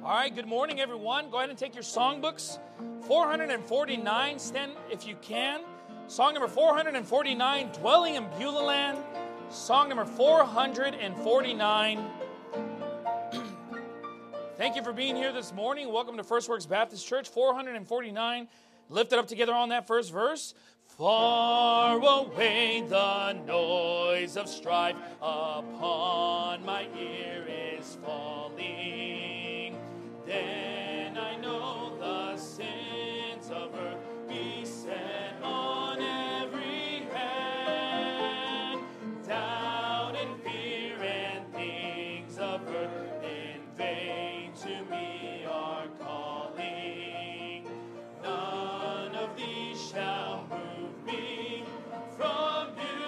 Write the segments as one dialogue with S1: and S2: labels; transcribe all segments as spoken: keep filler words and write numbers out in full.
S1: All right, good morning, everyone. Go ahead and take your songbooks. four hundred forty-nine, stand if you can. Song number four hundred forty-nine, Dwelling in Beulah Land. Song number four hundred forty-nine. Thank you for being here this morning. Welcome to First Works Baptist Church, four hundred forty-nine. Lift it up together on that first verse. Far away the noise of strife upon my ear is falling. Then I know the sins of earth beset on every hand. Doubt and fear and things of earth in vain to me are calling. None of these shall move me from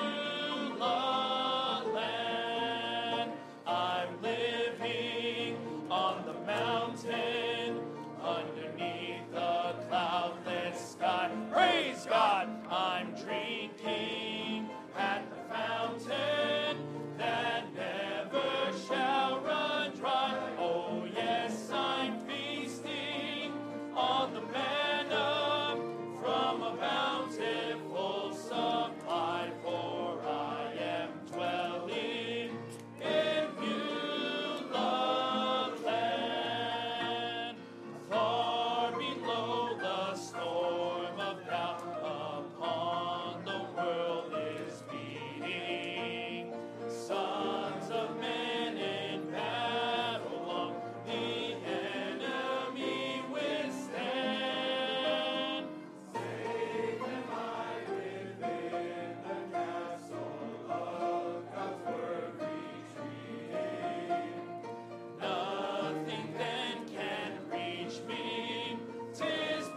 S1: Beulah land. I'm living on the mountain underneath the cloudless sky. Praise God, I'm drinking at the fountain that never shall run dry. Oh yes, I'm feasting on the manna from a bountiful supply, for I am dwelling in Beulah land. Far below the storm of doubt upon the world is beating. Sons of men in battle long the enemy withstand. Safe am I within the castle of God's word retreating. Nothing then can reach me, 'tis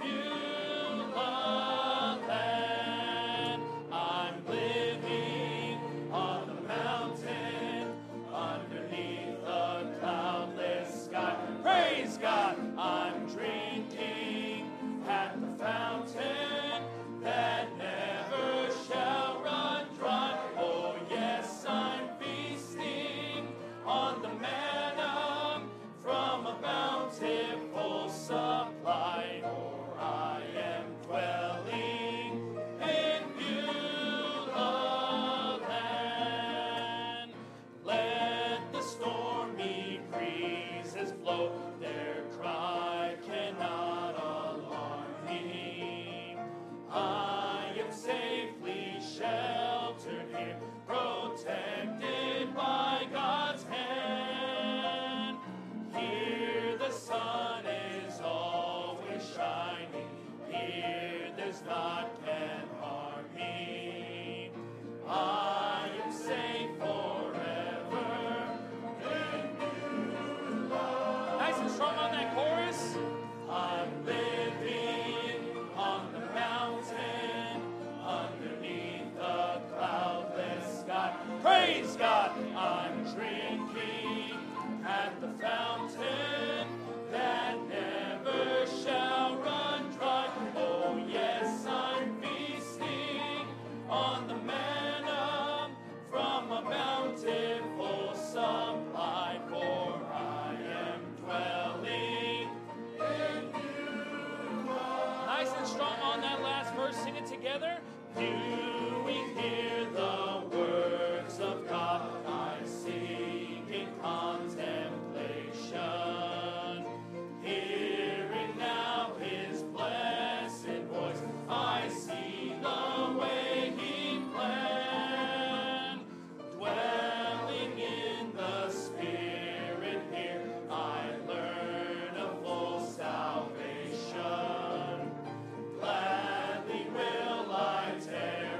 S1: Beulah land. I'm living on the mountain underneath the cloudless sky. Praise God, I'm drinking at the fountain that never shall run dry. Oh yes, I'm feasting on the manna from a bountiful supply, for I am dwelling in Beulah land. Let the stormy breezes blow, their cry cannot alarm me. I am safely sheltered here, protected by God's hand. Here the sun is always shining, here there's naught can harm me. I am safe forever in Beulah. Nice and strong on that chorus. I'm living on the mountain underneath the cloudless sky. Praise God, I'm drinking at the fountain that never shall run dry. Oh yes, I'm feasting on the manna from a bountiful supply, for I am dwelling in Beulah. Nice and strong on that last verse. Sing it together. Do we hear the words of God? I sing in contemplation. Hearing now his blessed voice, I see the way he planned. Dwelling in the Spirit here, I learn of full salvation. Gladly will I tarry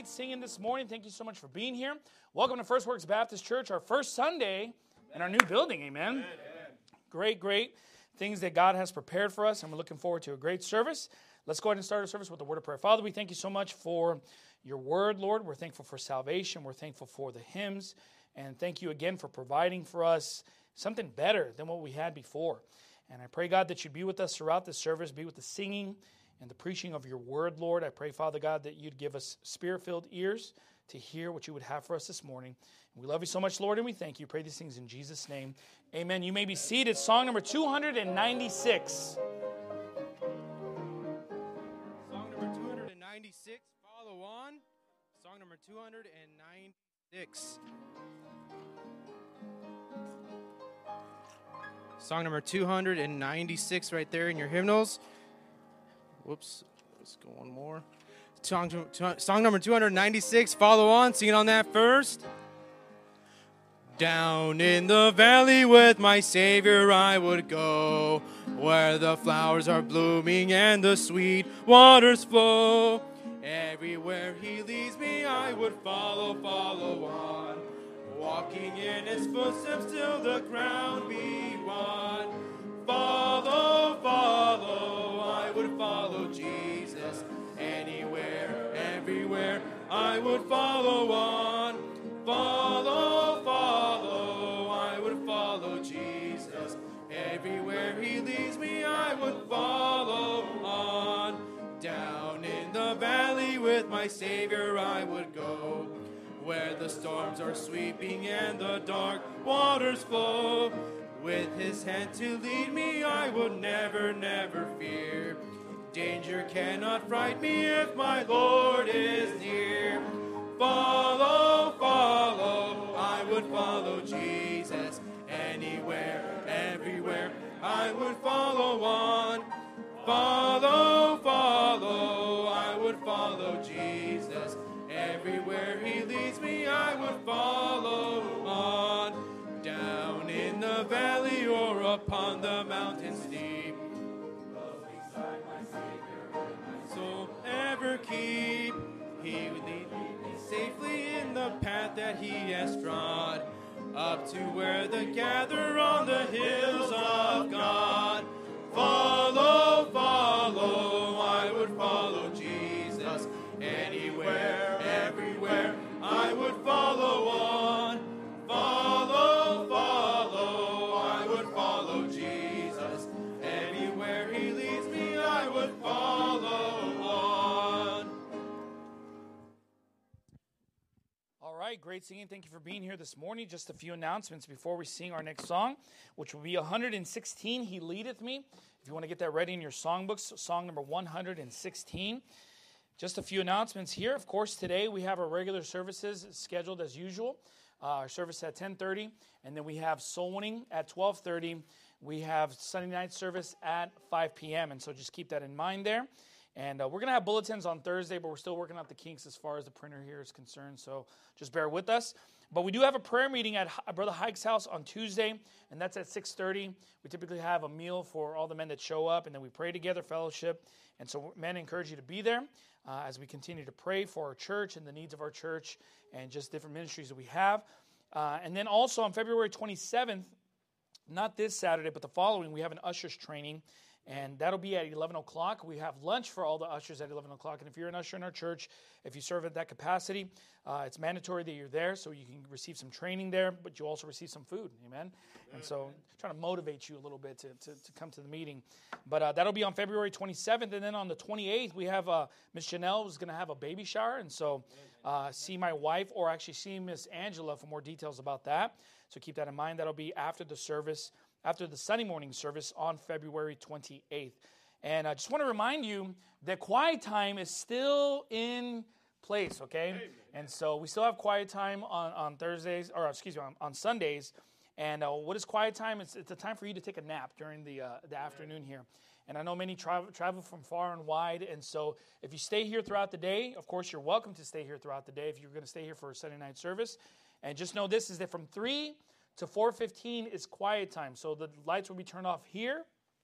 S1: great singing this morning. Thank you so much for being here. Welcome to First Works Baptist Church, our first Sunday in our new building. Amen. Amen. Great, great things that God has prepared for us, and we're looking forward to a great service. Let's go ahead and start our service with a word of prayer. Father, we thank you so much for your word, Lord. We're thankful for salvation. We're thankful for the hymns, and thank you again for providing for us something better than what we had before. And I pray, God, that you'd be with us throughout this service, be with the singing and the preaching of your word, Lord. I pray, Father God, that you'd give us spirit-filled ears to hear what you would have for us this morning. We love you so much, Lord, and we thank you. Pray these things in Jesus' name. Amen. You may be seated. Song number two hundred ninety-six.
S2: Song number two hundred ninety-six, Follow On. Song number two hundred ninety-six. Song number two hundred ninety-six right there in your hymnals. Whoops. Let's go one more. Song, song number two hundred ninety-six, Follow On. Sing it on that first. Down in the valley with my Savior I would go, where the flowers are blooming and the sweet waters flow. Everywhere he leads me I would follow, follow on, walking in his footsteps till the crown be won. Follow, follow, I would follow Jesus. Anywhere, everywhere, I would follow on. Follow, follow, I would follow Jesus. Everywhere he leads me, I would follow on. Down in the valley with my Savior I would go, where the storms are sweeping and the dark waters flow. With his hand to lead me, I would never, never fear. Danger cannot fright me if my Lord is near. Follow, follow, I would follow Jesus. Anywhere, everywhere, I would follow on. Follow, follow, I would follow Jesus. Everywhere he leads me, I would follow on. Down in the valley or upon the mountain steep, beside my Savior, my soul ever keep. He would lead me safely in the path that he has trod, up to where they gather on the hills of God. Follow, follow, I would follow Jesus. Anywhere, everywhere, I would follow on. Follow, follow, I would follow Jesus. Anywhere he leads me, I would follow on.
S1: All right, great singing. Thank you for being here this morning. Just a few announcements before we sing our next song, which will be one hundred sixteen, He Leadeth Me. If you want to get that ready in your songbooks, song number one hundred sixteen. Just a few announcements here. Of course, today we have our regular services scheduled as usual. Uh, our service at ten thirty, and then we have soul winning at twelve thirty. We have Sunday night service at five p.m., and so just keep that in mind there. And uh, we're going to have bulletins on Thursday, but we're still working out the kinks as far as the printer here is concerned, so just bear with us. But we do have a prayer meeting at Brother Hike's house on Tuesday, and that's at six thirty. We typically have a meal for all the men that show up, and then we pray together, fellowship. And so, men, I encourage you to be there uh, as we continue to pray for our church and the needs of our church and just different ministries that we have. Uh, and then also on February twenty-seventh, not this Saturday, but the following, we have an ushers training. And that'll be at eleven o'clock. We have lunch for all the ushers at eleven o'clock. And if you're an usher in our church, if you serve at that capacity, uh, it's mandatory that you're there so you can receive some training there, but you also receive some food. Amen? And so trying to motivate you a little bit to, to, to come to the meeting. But uh, that'll be on February twenty-seventh. And then on the twenty-eighth, we have uh, Miss Janelle is going to have a baby shower. And so uh, see my wife or actually see Miss Angela for more details about that. So keep that in mind. That'll be after the service, after the Sunday morning service on February twenty-eighth. And I just want to remind you that quiet time is still in place, okay? Amen. And so we still have quiet time on, on Thursdays, or excuse me, on, on Sundays. And uh, what is quiet time? It's, it's a time for you to take a nap during the uh, the afternoon here. And I know many travel, travel from far and wide, and so if you stay here throughout the day, of course, you're welcome to stay here throughout the day if you're going to stay here for a Sunday night service. And just know this, is that from three to four fifteen is quiet time. So the lights will be turned off here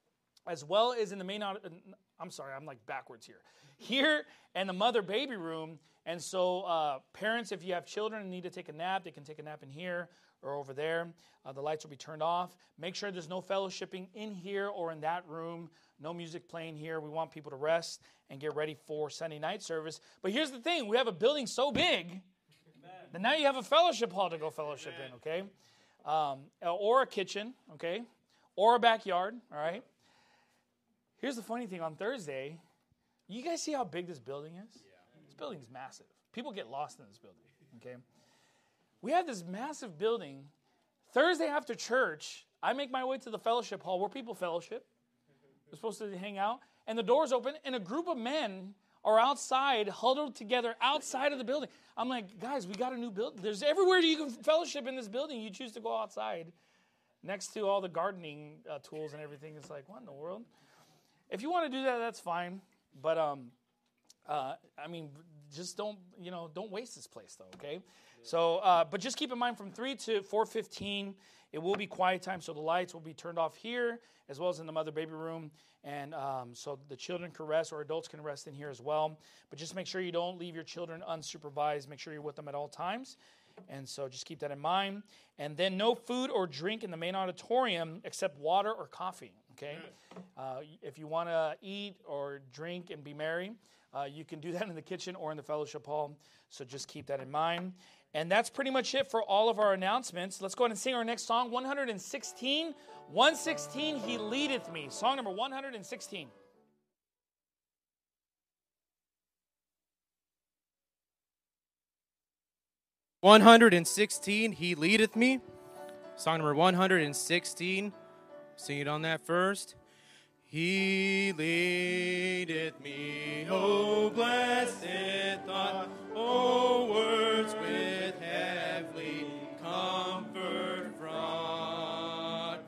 S1: as well as in the main, I'm sorry, I'm like backwards here. Here and the mother-baby room. And so uh, parents, if you have children and need to take a nap, they can take a nap in here or over there. Uh, the lights will be turned off. Make sure there's no fellowshipping in here or in that room. No music playing here. We want people to rest and get ready for Sunday night service. But here's the thing. We have a building so big Amen. That now you have a fellowship hall to go fellowship Amen. In, okay? Um, or a kitchen, okay? Or a backyard, all right? Here's the funny thing. On Thursday, you guys see how big this building is? Yeah. This building is massive. People get lost in this building, okay? We have this massive building. Thursday after church, I make my way to the fellowship hall where people fellowship. We're supposed to hang out. And the doors open, and a group of men are outside, huddled together outside of the building. I'm like, guys, we got a new building. There's everywhere you can fellowship in this building. You choose to go outside next to all the gardening uh, tools and everything. It's like, what in the world? If you want to do that, that's fine. But, um, uh, I mean, just don't, you know, don't waste this place, though, okay? Yeah. So, uh, but just keep in mind from three to four fifteen, it will be quiet time, so the lights will be turned off here as well as in the mother-baby room, and um, so the children can rest or adults can rest in here as well. But just make sure you don't leave your children unsupervised. Make sure you're with them at all times, and so just keep that in mind. And then no food or drink in the main auditorium except water or coffee, okay? Uh, if you want to eat or drink and be merry, uh, you can do that in the kitchen or in the fellowship hall, so just keep that in mind. And that's pretty much it for all of our announcements. Let's go ahead and sing our next song, one sixteen. one sixteen, He Leadeth Me. Song number one sixteen.
S2: one sixteen, He Leadeth Me. Song number one sixteen. Sing it on that first. He leadeth me, O blessed thought, O words with heavenly comfort fraught.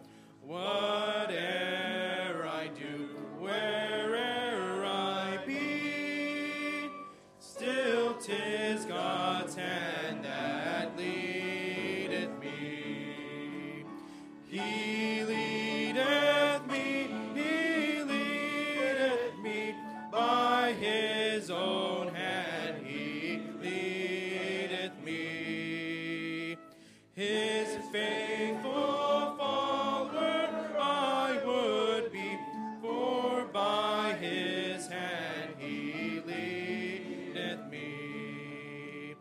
S2: Whate'er I do, where'er I be, still 'tis God's hand that leadeth me. He leadeth me, He leadeth me, by His own hand He leadeth me. His faithful follower I would be, for by His hand He leadeth me.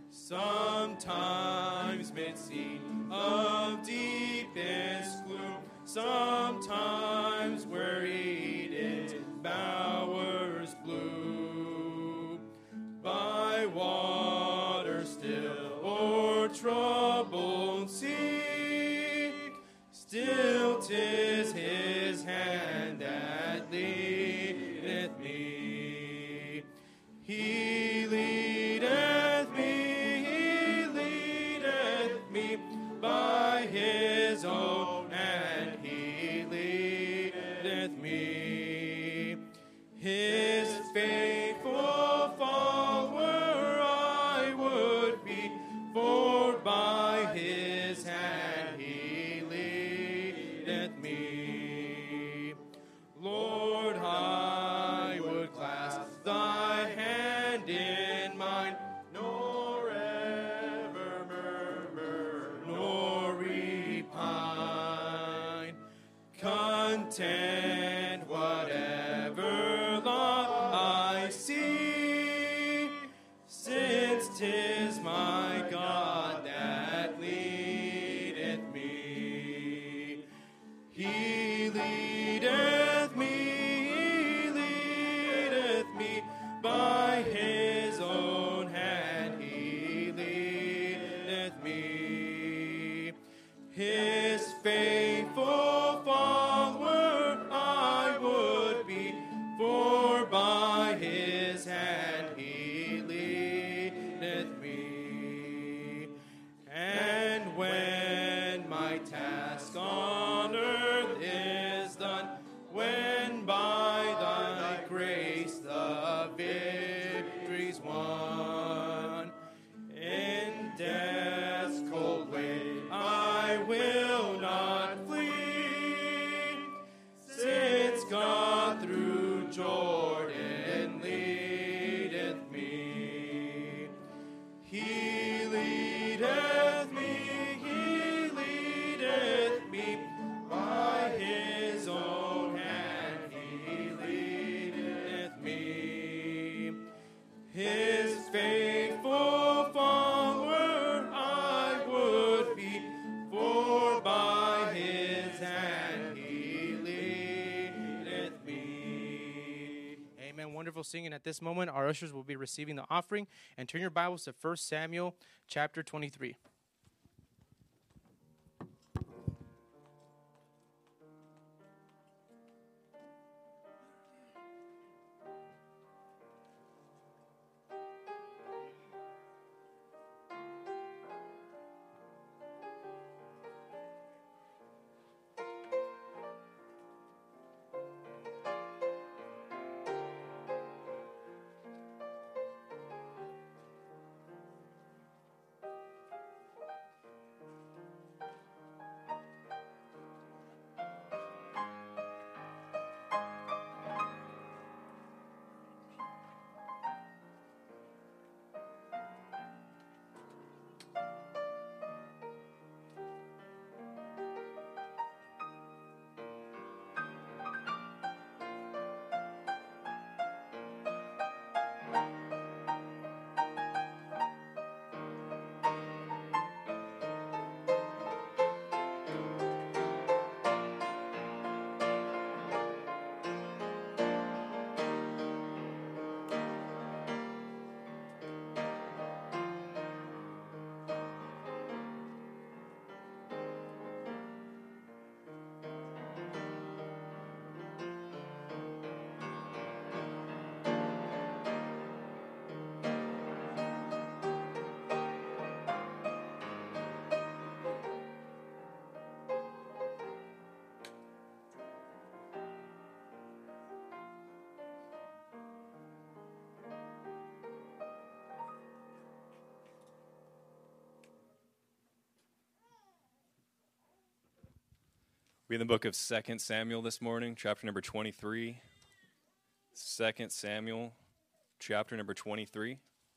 S2: Sometimes mid-scene of deepest gloom, sometimes where Eden's bowers blue, by water still or troubled sea, still 'tis His hand that leadeth me. He leadeth me, He leadeth me, by His own hand He leadeth me. His faithful follower I would be, for by His hand He leadeth me. Lord, I would clasp Thy hand in mine, nor ever murmur, nor repine. Content whatever lot I see, since 'tis my God that leadeth me. He leadeth me, He leadeth me, by His own hand He leadeth me. His faithful follower I would be, for by His hand He leadeth me. And when my task on earth is done, when by Thy grace the victory's won, in death's cold way I will not flee, since God and wonderful singing. At this moment, our ushers will be receiving the offering. And turn your Bibles to First Samuel chapter twenty-three.
S3: We're in the book of Second Samuel this morning, chapter number twenty-three. Second Samuel, chapter number twenty-three.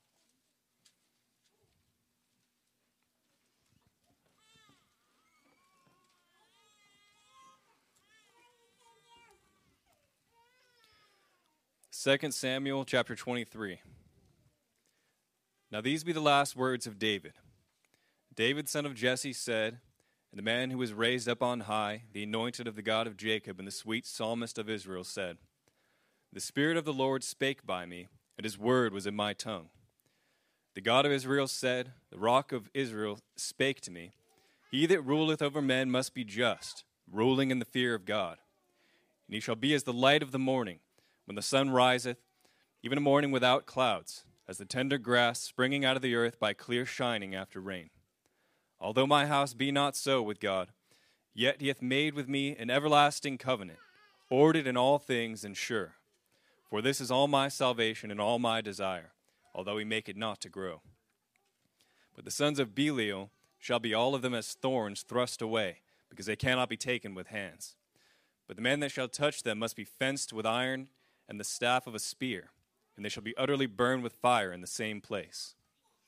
S3: Second Samuel, chapter twenty-three. Now these be the last words of David. David, son of Jesse, said, and the man who was raised up on high, the anointed of the God of Jacob, and the sweet psalmist of Israel, said, the Spirit of the Lord spake by me, and his word was in my tongue. The God of Israel said, the rock of Israel spake to me, he that ruleth over men must be just, ruling in the fear of God. And he shall be as the light of the morning, when the sun riseth, even a morning without clouds, as the tender grass springing out of the earth by clear shining after rain. Although my house be not so with God, yet he hath made with me an everlasting covenant, ordered in all things and sure. For this is all my salvation and all my desire, although he make it not to grow. But the sons of Belial shall be all of them as thorns thrust away, because they cannot be taken with hands. But the man that shall touch them must be fenced with iron and the staff of a spear, and they shall be utterly burned with fire in the same place.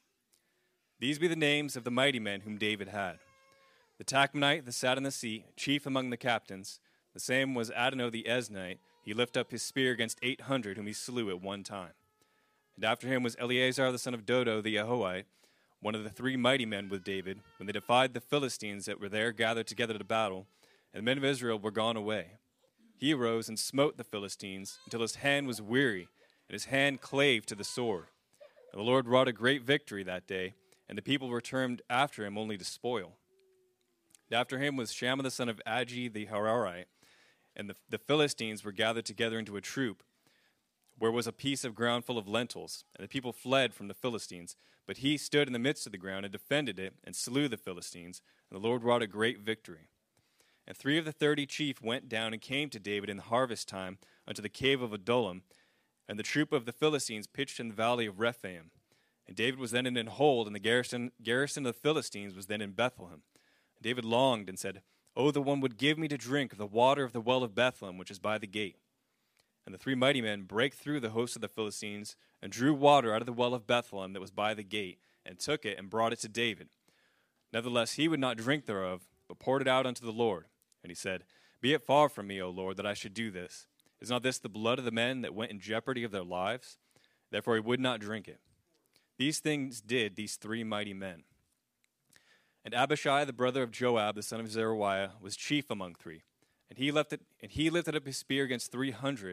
S3: These be the names of the mighty men whom David had. The Tachmonite that sat in the seat, chief among the captains, the same was Adonai the Eznite. He lifted up his spear against eight hundred, whom he slew at one time. And after him was Eleazar the son of Dodo the Ahohite, one of the three mighty men with David, when they defied the Philistines that were there gathered together to battle, and the men of Israel were gone away. He arose and smote the Philistines until his hand was weary, and his hand clave to the sword. And the Lord wrought a great victory that day, and the people returned after him only to spoil. And after him was Shammah the son of Agi the Hararite, and the, the Philistines were gathered together into a troop, where was a piece of ground full of lentils, and the people fled from the Philistines. But he stood in the midst of the ground and defended it, and slew the Philistines, and the Lord wrought a great victory. And three of the thirty chief went down and came to David in the harvest time unto the cave of Adullam, and the troop of the Philistines pitched in the valley of Rephaim. And David was then in an hold, and the garrison, garrison of the Philistines was then in Bethlehem. And David longed and said, Oh, the one would give me to drink of the water of the well of Bethlehem, which is by the gate. And the three mighty men brake through the host of the Philistines, and drew water out of the well of Bethlehem that was by the gate, and took it and brought it to David. Nevertheless he would not drink thereof, but poured it out unto the Lord. And he said, Be it far from me, O Lord, that I should do this. Is not this the blood of the men that went in jeopardy of their lives? Therefore he would not drink it. These things did these three mighty men. And Abishai, the brother of Joab, the son of Zeruiah, was chief among three. And he lifted, and he lifted up his spear against three hundred,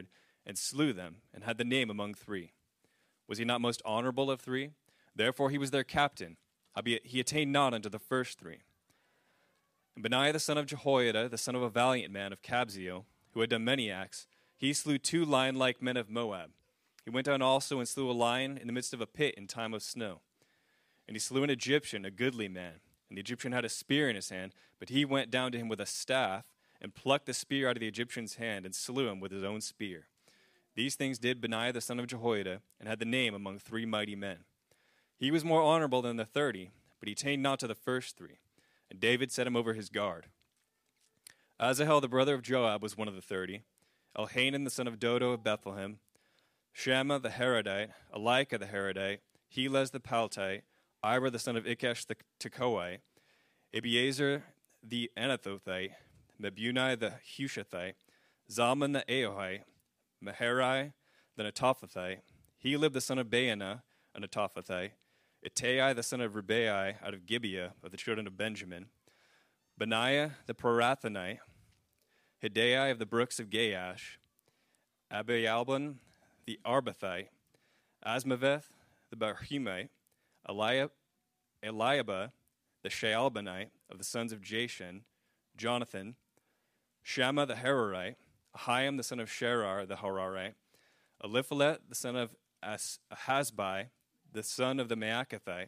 S3: and slew them, and had the name among three. Was he not most honorable of three? Therefore he was their captain, howbeit he attained not unto the first three. And Benaiah the son of Jehoiada, the son of a valiant man of Kabzeel, who had done many acts, he slew two lion-like men of Moab. He went down also and slew a lion in the midst of a pit in time of snow. And he slew an Egyptian, a goodly man. And the Egyptian had a spear in his hand, but he went down to him with a staff, and plucked the spear out of the Egyptian's hand, and slew him with his own spear. These things did Benaiah the son of Jehoiada, and had the name among three mighty men. He was more honorable than the thirty, but he attained not to the first three. And David set him over his guard. Asahel the brother of Joab was one of the thirty. Elhanan the son of Dodo of Bethlehem. Shammah the Haradite. Elika the Haradite. Helez the Paltite. Ira the son of Ikesh the Tekoite. Abiezer the Anathothite. Mebuni the Hushathite. Zalman the Ahohite. Maharai the Netophathite. Helib the son of Baanah, a Netophathite. Ittai the son of Ribai out of Gibeah of the children of Benjamin. Benaiah the Pirathonite. Hidai of the brooks of Gaash. Abialban the Arbathite. Asmaveth the Barhumite. Eliab, Eliabah the Shaalbanite of the sons of Jashan. Jonathan. Shammah the Hararite. Ahiam the son of Sherar the Hararite. Eliphalet the son of Ahasbai, the son of the Maakathite.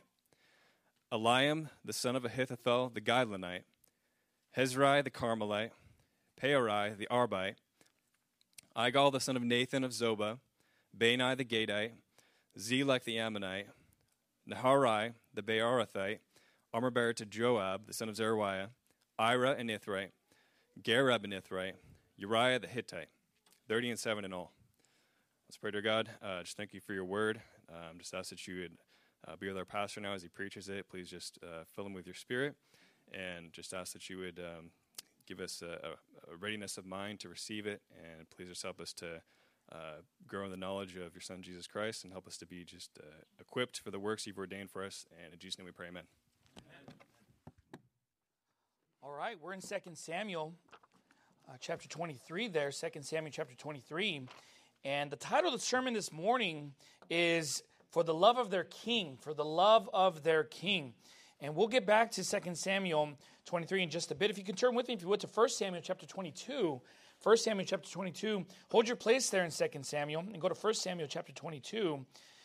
S3: Eliam the son of Ahithophel the Gileonite. Hezrai the Carmelite. Peorai the Arbite. Igal the son of Nathan of Zobah. Bani the Gadite. Zelek the Ammonite. Naharai the Beerothite. Armor-bearer to Joab the son of Zeruiah. Ira and Ithrite. Gareb and Ithrite. Uriah the Hittite. Thirty and seven in all. Let's pray, dear God. Uh, just thank you for your word. Um, just ask that you would uh, be with our pastor now as he preaches it. Please just uh, fill him with your spirit. And just ask that you would um, give us a, a readiness of mind to receive it. And please just help us to uh, grow in the knowledge of your Son, Jesus Christ, and help us to be just uh, equipped for the works you've ordained for us. And in Jesus' name we pray, amen.
S1: Amen. All right, we're in Second Samuel. Uh, chapter twenty-three there, Second Samuel chapter twenty-three. And the title of the sermon this morning is For the Love of Their King, For the Love of Their King. And we'll get back to Second Samuel twenty-three in just a bit. If you can turn with me, if you would, to First Samuel chapter twenty-two. First Samuel chapter twenty-two. Hold your place there in Second Samuel and go to First Samuel chapter twenty-two.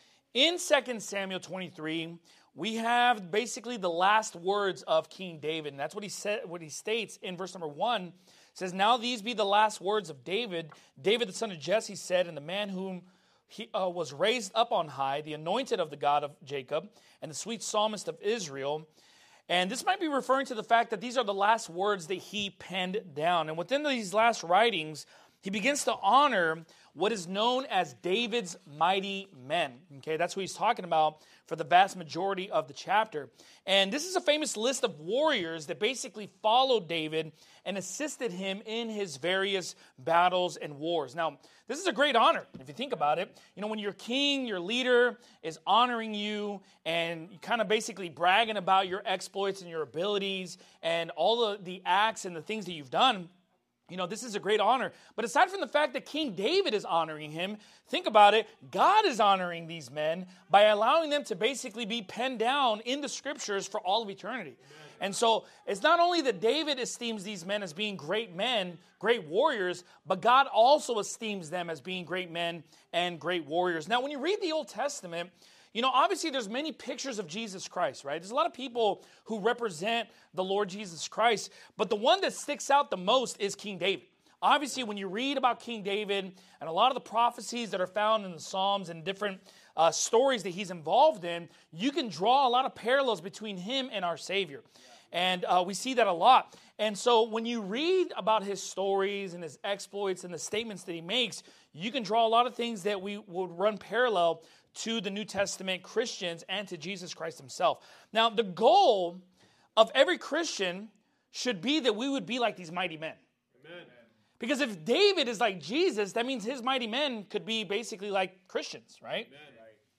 S1: In Second Samuel twenty-three, we have basically the last words of King David. And that's what he said, what he states in verse number one. It says, now these be the last words of David. David the son of Jesse said, and the man whom he uh, was raised up on high, the anointed of the God of Jacob, and the sweet psalmist of Israel. And this might be referring to the fact that these are the last words that he penned down. And within these last writings, he begins to honor what is known as David's mighty men. Okay, that's what he's talking about for the vast majority of the chapter. And this is a famous list of warriors that basically followed David and assisted him in his various battles and wars. Now, this is a great honor, if you think about it. You know, when your king, your leader, is honoring you and kind of basically bragging about your exploits and your abilities and all the, the acts and the things that you've done, you know, this is a great honor. But aside from the fact that King David is honoring him, think about it, God is honoring these men by allowing them to basically be penned down in the scriptures for all of eternity. Amen. And so it's not only that David esteems these men as being great men, great warriors, but God also esteems them as being great men and great warriors. Now, when you read the Old Testament, you know, obviously there's many pictures of Jesus Christ, right? There's a lot of people who represent the Lord Jesus Christ, but the one that sticks out the most is King David. Obviously, when you read about King David and a lot of the prophecies that are found in the Psalms and different uh, stories that he's involved in, you can draw a lot of parallels between him and our Savior. And uh, we see that a lot. And so when you read about his stories and his exploits and the statements that he makes, you can draw a lot of things that we would run parallel to the New Testament Christians and to Jesus Christ himself. Now, the goal of every Christian should be that we would be like these mighty men. Amen. Because if David is like Jesus, that means his mighty men could be basically like Christians, right? Amen.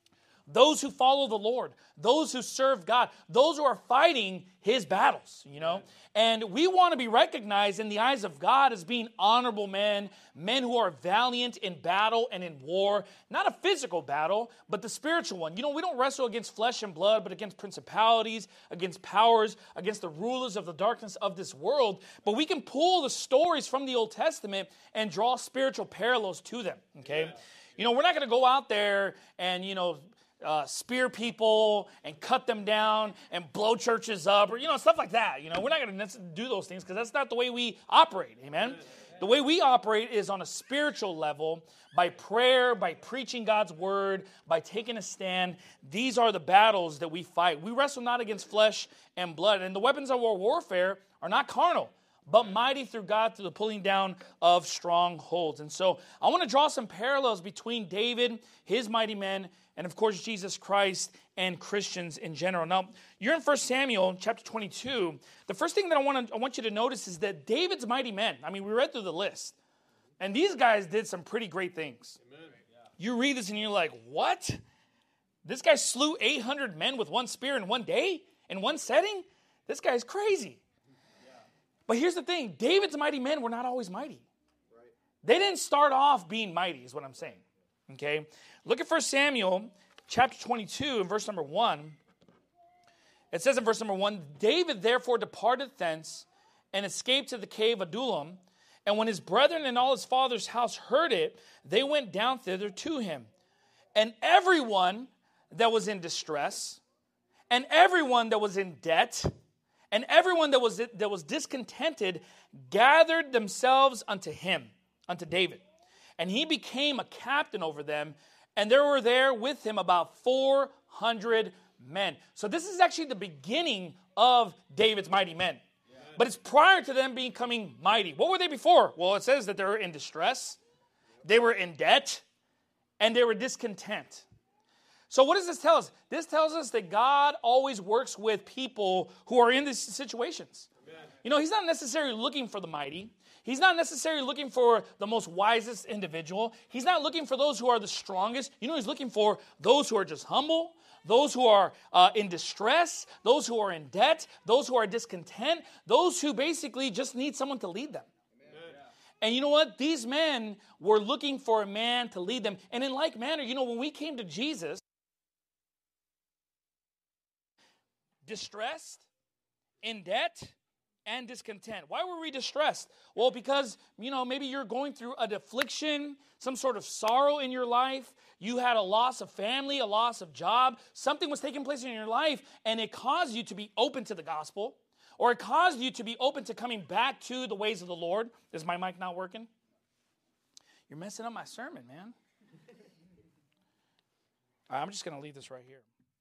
S1: those who follow the Lord, those who serve God, those who are fighting his battles, you know. And we want to be recognized in the eyes of God as being honorable men, men who are valiant in battle and in war, not a physical battle, but the spiritual one. You know, we don't wrestle against flesh and blood, but against principalities, against powers, against the rulers of the darkness of this world. But we can pull the stories from the Old Testament and draw spiritual parallels to them, okay? Yeah. You know, we're not going to go out there and, you know, Uh, spear people and cut them down and blow churches up or, you know, stuff like that. You know, we're not going to do those things because that's not the way we operate. Amen. The way we operate is on a spiritual level by prayer, by preaching God's word, by taking a stand. These are the battles that we fight. We wrestle not against flesh and blood. And the weapons of our warfare are not carnal, but mighty through God through the pulling down of strongholds. And so I want to draw some parallels between David, his mighty men, and of course Jesus Christ and Christians in general. Now, you're in First Samuel chapter twenty-two. The first thing that I want to I want you to notice is that David's mighty men, I mean, we read through the list, and these guys did some pretty great things. Amen. You read this and you're like, what? This guy slew eight hundred men with one spear in one day, in one setting? This guy's crazy. But here's the thing, David's mighty men were not always mighty. Right. They didn't start off being mighty, is what I'm saying. Okay? Look at First Samuel chapter twenty-two and verse number one. It says in verse number one, David therefore departed thence and escaped to the cave of Adullam. And when his brethren and all his father's house heard it, they went down thither to him. And everyone that was in distress, and everyone that was in debt, and everyone that was that was discontented gathered themselves unto him, unto David. And he became a captain over them, and there were there with him about four hundred men. So this is actually the beginning of David's mighty men. Yeah. But it's prior to them becoming mighty. What were they before? Well, it says that they were in distress, they were in debt, and they were discontent. So what does this tell us? This tells us that God always works with people who are in these situations. Amen. You know, he's not necessarily looking for the mighty. He's not necessarily looking for the most wisest individual. He's not looking for those who are the strongest. You know, he's looking for those who are just humble, those who are uh, in distress, those who are in debt, those who are discontent, those who basically just need someone to lead them. Amen. And you know what? These men were looking for a man to lead them. And in like manner, you know, when we came to Jesus, distressed, in debt, and discontent. Why were we distressed? Well, because, you know, maybe you're going through an affliction, some sort of sorrow in your life. You had a loss of family, a loss of job. Something was taking place in your life, and it caused you to be open to the gospel, or it caused you to be open to coming back to the ways of the Lord. Is my mic not working? You're messing up my sermon, man. All right, I'm just going to leave this right here.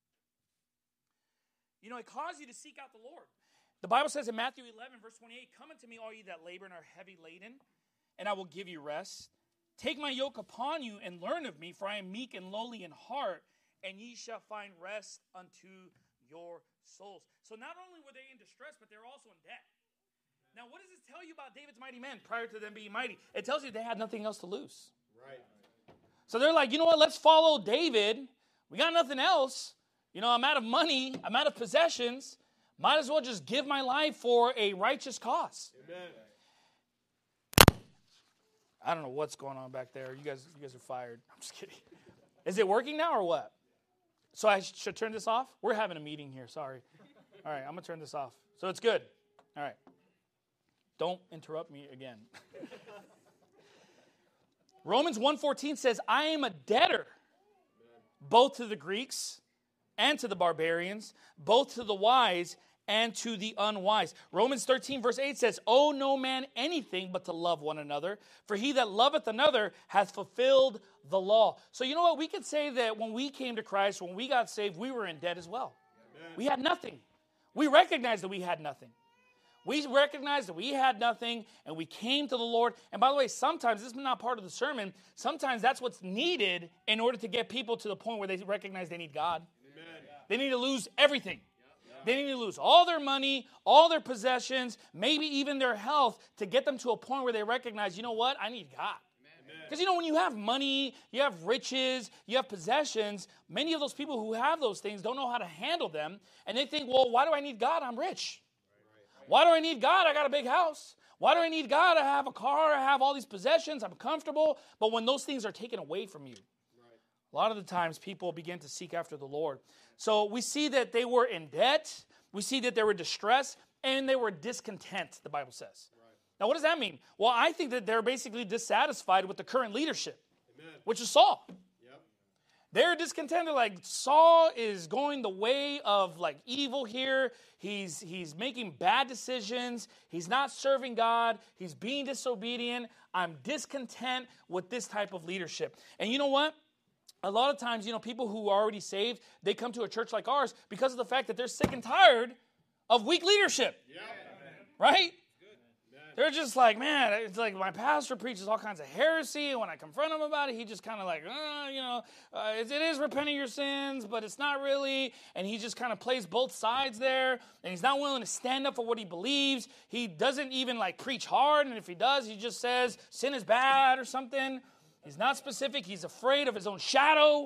S1: You know, it caused you to seek out the Lord. The Bible says in Matthew eleven, verse twenty-eight, come unto me, all ye that labor and are heavy laden, and I will give you rest. Take my yoke upon you and learn of me, for I am meek and lowly in heart, and ye shall find rest unto your souls. So not only were they in distress, but they were also in debt. Now, what does this tell you about David's mighty men prior to them being mighty? It tells you they had nothing else to lose. Right. So they're like, you know what, let's follow David. We got nothing else. You know, I'm out of money. I'm out of possessions. Might as well just give my life for a righteous cause. Amen. I don't know what's going on back there. You guys, you guys are fired. I'm just kidding. Is it working now or what? So I should turn this off? We're having a meeting here. Sorry. All right, I'm going to turn this off. So it's good. All right. Don't interrupt me again. Romans one fourteen says, I am a debtor, both to the Greeks and to the barbarians, both to the wise and to the unwise. Romans thirteen verse eight says, owe no man anything but to love one another, for he that loveth another hath fulfilled the law. So you know what? We could say that when we came to Christ, when we got saved, we were in debt as well. Amen. We had nothing. We recognized that we had nothing. We recognized that we had nothing, and we came to the Lord. And by the way, sometimes, this is not part of the sermon, sometimes that's what's needed in order to get people to the point where they recognize they need God. Amen. They need to lose everything. They need to lose all their money, all their possessions, maybe even their health, to get them to a point where they recognize, you know what, I need God. Because, you know, when you have money, you have riches, you have possessions, many of those people who have those things don't know how to handle them. And they think, well, why do I need God? I'm rich. Why do I need God? I got a big house. Why do I need God? I have a car. I have all these possessions. I'm comfortable. But when those things are taken away from you, a lot of the times people begin to seek after the Lord. So we see that they were in debt. We see that they were distressed. And they were discontent, the Bible says. Now, what does that mean? Well, I think that they're basically dissatisfied with the current leadership, Amen. Which is Saul. Yep. They're discontent. They're like, Saul is going the way of like evil here. He's, he's making bad decisions. He's not serving God. He's being disobedient. I'm discontent with this type of leadership. And you know what? A lot of times, you know, people who are already saved, they come to a church like ours because of the fact that they're sick and tired of weak leadership. Yeah. Right? They're just like, man, it's like my pastor preaches all kinds of heresy, and when I confront him about it, he just kind of like, uh, you know, uh, it, it is repenting your sins, but it's not really, and he just kind of plays both sides there, and he's not willing to stand up for what he believes. He doesn't even like preach hard, and if he does, he just says sin is bad or something. He's not specific. He's afraid of his own shadow.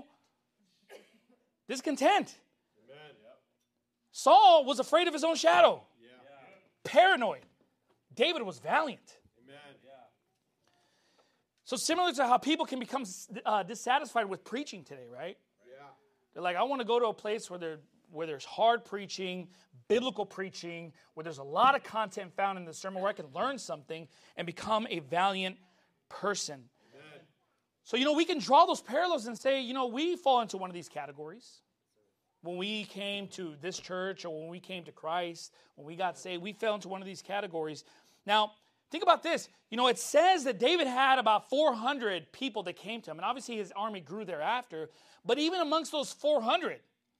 S1: Discontent. Amen. Saul was afraid of his own shadow. Yeah. Paranoid. David was valiant. Amen. Yeah. So similar to how people can become uh, dissatisfied with preaching today, right? Yeah. They're like, I want to go to a place where there where there's hard preaching, biblical preaching, where there's a lot of content found in the sermon where I can learn something and become a valiant person. Amen. So, you know, we can draw those parallels and say, you know, we fall into one of these categories. When we came to this church or when we came to Christ, when we got saved, we fell into one of these categories. Now, think about this. You know, it says that David had about four hundred people that came to him. And obviously his army grew thereafter. But even amongst those four hundred,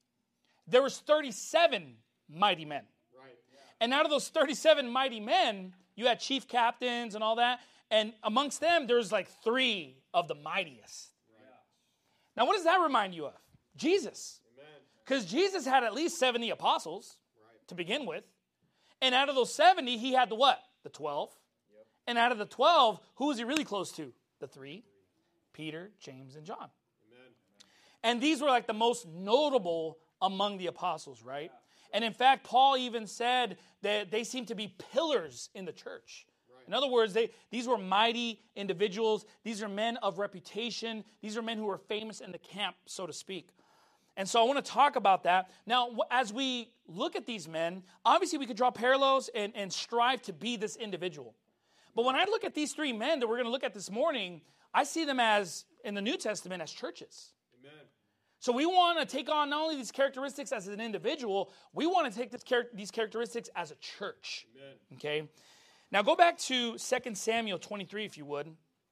S1: there was thirty-seven mighty men. Right. Yeah. And out of those thirty-seven mighty men, you had chief captains and all that. And amongst them, there's like three of the mightiest. Right. Now, what does that remind you of? Jesus. Because Jesus had at least seventy apostles right. to begin with. And out of those seventy, he had the what? The twelve. Yep. And out of the twelve, who was he really close to? The three. Peter, James, and John. Amen. And these were like the most notable among the apostles, right? Yeah. And in fact, Paul even said that they seemed to be pillars in the church. Right. In other words, they these were mighty individuals. These are men of reputation. These are men who were famous in the camp, so to speak. And so I want to talk about that. Now, as we look at these men, obviously we could draw parallels and, and strive to be this individual. But when I look at these three men that we're going to look at this morning, I see them as, in the New Testament, as churches. Amen. So we want to take on not only these characteristics as an individual, we want to take this char- these characteristics as a church. Amen. Okay? Now go back to Second Samuel twenty-three, if you would.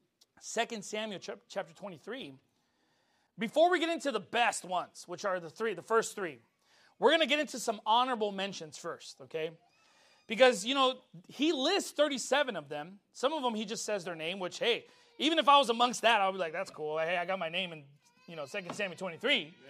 S1: Second Samuel ch- chapter twenty-three. Before we get into the best ones, which are the three, the first three, we're going to get into some honorable mentions first, okay? Because, you know, he lists thirty-seven of them. Some of them he just says their name, which, hey, even if I was amongst that, I would be like, that's cool. Hey, I got my name in, you know, Second Samuel twenty-three. Yeah.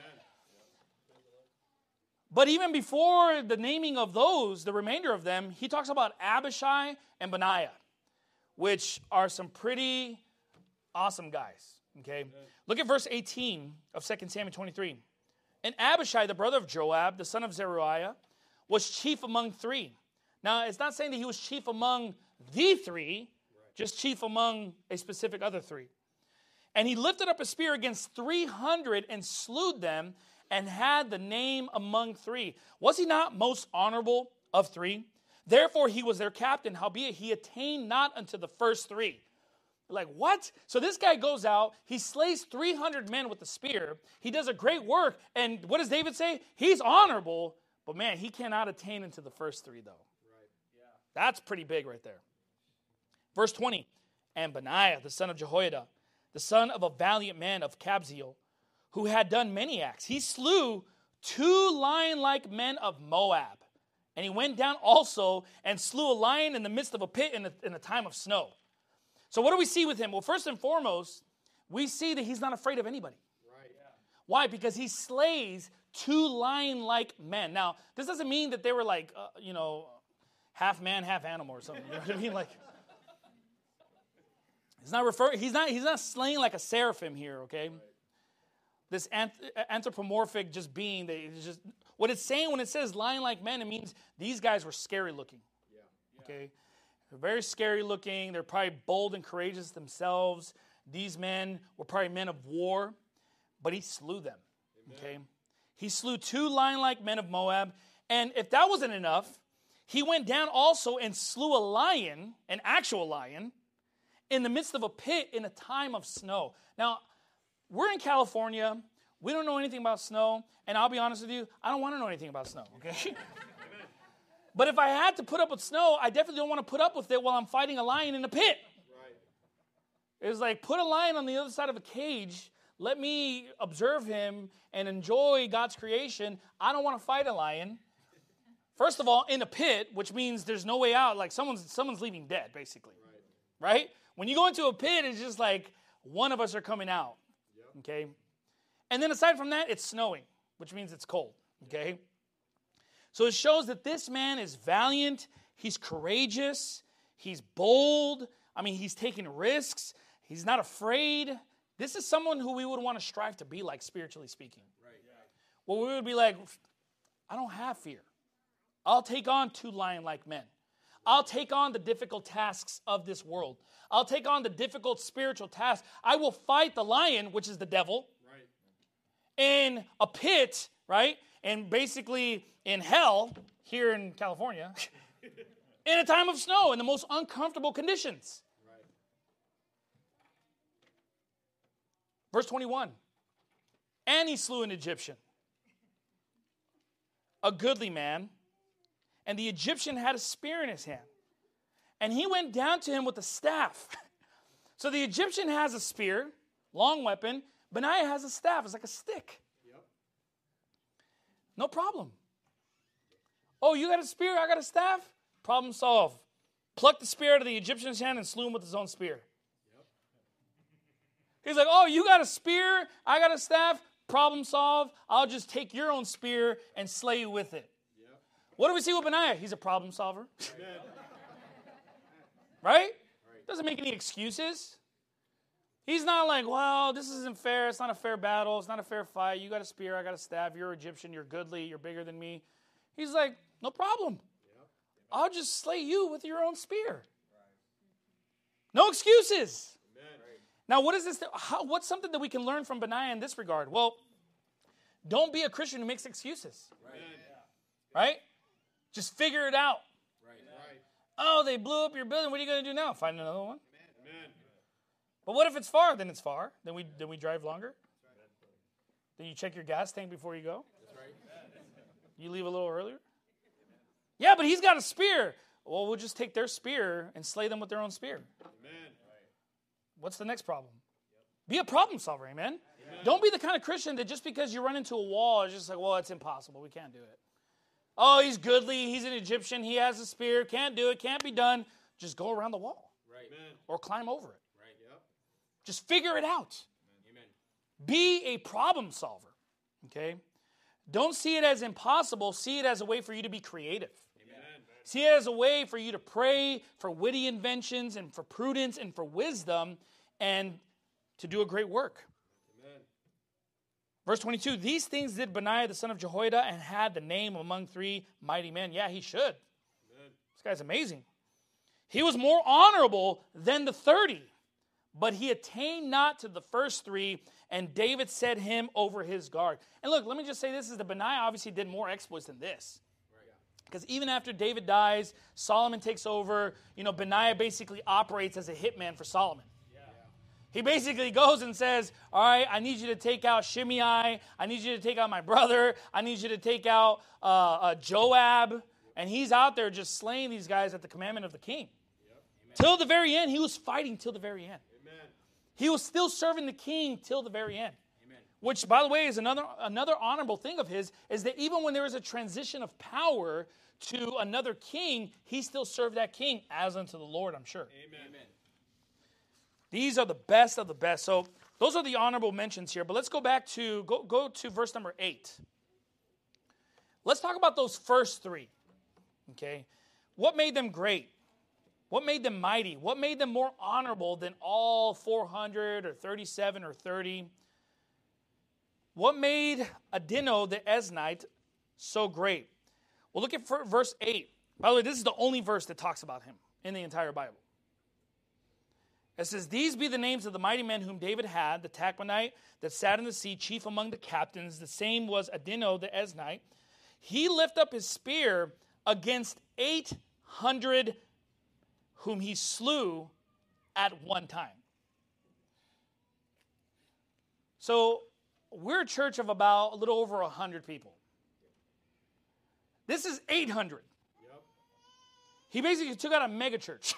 S1: But even before the naming of those, the remainder of them, he talks about Abishai and Benaiah, which are some pretty awesome guys. Okay, look at verse eighteen of Second Samuel twenty-three. And Abishai, the brother of Joab, the son of Zeruiah, was chief among three. Now, it's not saying that he was chief among the three, right. just chief among a specific other three. And he lifted up a spear against three hundred and slew them and had the name among three. Was he not most honorable of three? Therefore he was their captain, howbeit he attained not unto the first three. Like, what? So this guy goes out, he slays three hundred men with the spear, he does a great work, and what does David say? He's honorable, but man, he cannot attain into the first three, though. Right. Yeah. That's pretty big right there. Verse twenty, and Benaiah, the son of Jehoiada, the son of a valiant man of Kabzeel, who had done many acts, he slew two lion-like men of Moab, and he went down also and slew a lion in the midst of a pit in the, in the time of snow. So what do we see with him? Well, first and foremost, we see that he's not afraid of anybody. Right. Yeah. Why? Because he slays two lion-like men. Now, this doesn't mean that they were like, uh, you know, half man, half animal or something. You know what I mean? Like, He's not referring, he's not, he's not slaying like a seraphim here, okay? Right. This anth- anthropomorphic just being, that it's just, what it's saying when it says lion like men, it means these guys were scary looking. Yeah. Yeah. Okay? They're very scary looking. They're probably bold and courageous themselves. These men were probably men of war, but he slew them. Amen. Okay? He slew two lion-like men of Moab, and if that wasn't enough, he went down also and slew a lion, an actual lion, in the midst of a pit in a time of snow. Now, we're in California. We don't know anything about snow, and I'll be honest with you, I don't want to know anything about snow, okay? But if I had to put up with snow, I definitely don't want to put up with it while I'm fighting a lion in a pit. It was like, put a lion on the other side of a cage. Let me observe him and enjoy God's creation. I don't want to fight a lion. First of all, in a pit, which means there's no way out. Like someone's someone's leaving dead, basically. Right? Right? When you go into a pit, it's just like one of us are coming out. Yep. Okay? And then aside from that, it's snowing, which means it's cold. Okay? So it shows that this man is valiant. He's courageous. He's bold. I mean, he's taking risks. He's not afraid. This is someone who we would want to strive to be like, spiritually speaking. Right. Yeah. Well, we would be like, I don't have fear. I'll take on two lion-like men. I'll take on the difficult tasks of this world. I'll take on the difficult spiritual tasks. I will fight the lion, which is the devil, right, in a pit, right? And basically in hell, here in California, in a time of snow, in the most uncomfortable conditions. Verse twenty-one, and he slew an Egyptian, a goodly man, and the Egyptian had a spear in his hand. And he went down to him with a staff. So the Egyptian has a spear, long weapon. Benaiah has a staff. It's like a stick. Yep. No problem. Oh, you got a spear, I got a staff? Problem solved. Plucked the spear out of the Egyptian's hand and slew him with his own spear. He's like, oh, you got a spear, I got a staff, problem solved. I'll just take your own spear and slay you with it. Yep. What do we see with Benaiah? He's a problem solver. Right? Right? Doesn't make any excuses. He's not like, well, this isn't fair. It's not a fair battle. It's not a fair fight. You got a spear, I got a staff. You're Egyptian. You're goodly. You're bigger than me. He's like, no problem. Yep. I'll just slay you with your own spear. Right. No excuses. Now, what is this? How, what's something that we can learn from Benaiah in this regard? Well, don't be a Christian who makes excuses. Right? Right? Just figure it out. Right. Oh, they blew up your building. What are you going to do now? Find another one? Amen. But what if it's far? Then it's far. Then we then we drive longer. Then you check your gas tank before you go. That's right. You leave a little earlier. Yeah, but he's got a spear. Well, we'll just take their spear and slay them with their own spear. Amen. What's the next problem? Yep. Be a problem solver, amen? Amen? Don't be the kind of Christian that just because you run into a wall, it's just like, well, it's impossible. We can't do it. Oh, he's goodly. He's an Egyptian. He has a spear. Can't do it. Can't be done. Just go around the wall. Right. Or climb over it. Right. Yep. Just figure it out. Amen. Be a problem solver, okay? Don't see it as impossible. See it as a way for you to be creative. See it as a way for you to pray for witty inventions and for prudence and for wisdom and to do a great work. Amen. Verse twenty-two, these things did Benaiah the son of Jehoiada and had the name among three mighty men. Yeah, he should. Amen. This guy's amazing. He was more honorable than the thirty, but he attained not to the first three, and David set him over his guard. And look, let me just say this, is that Benaiah obviously did more exploits than this. Because even after David dies, Solomon takes over. You know, Benaiah basically operates as a hitman for Solomon. Yeah. He basically goes and says, all right, I need you to take out Shimei. I need you to take out my brother. I need you to take out uh, uh, Joab. And he's out there just slaying these guys at the commandment of the king. Yep. Till the very end, he was fighting till the very end. Amen. He was still serving the king till the very end. Amen. Which, by the way, is another, another honorable thing of his, is that even when there is a transition of power to another king, he still served that king as unto the Lord, I'm sure. Amen. These are the best of the best. So those are the honorable mentions here. But let's go back to, go, go to verse number eight. Let's talk about those first three. Okay. What made them great? What made them mighty? What made them more honorable than all four hundred or thirty-seven or thirty? What made Adino the Eznite so great? Well, look at verse eight. By the way, this is the only verse that talks about him in the entire Bible. It says, these be the names of the mighty men whom David had, the Tachmonite that sat in the sea, chief among the captains. The same was Adino the Eznite. He lifted up his spear against eight hundred whom he slew at one time. So we're a church of about a little over one hundred people. This is eight hundred. Yep. He basically took out a mega church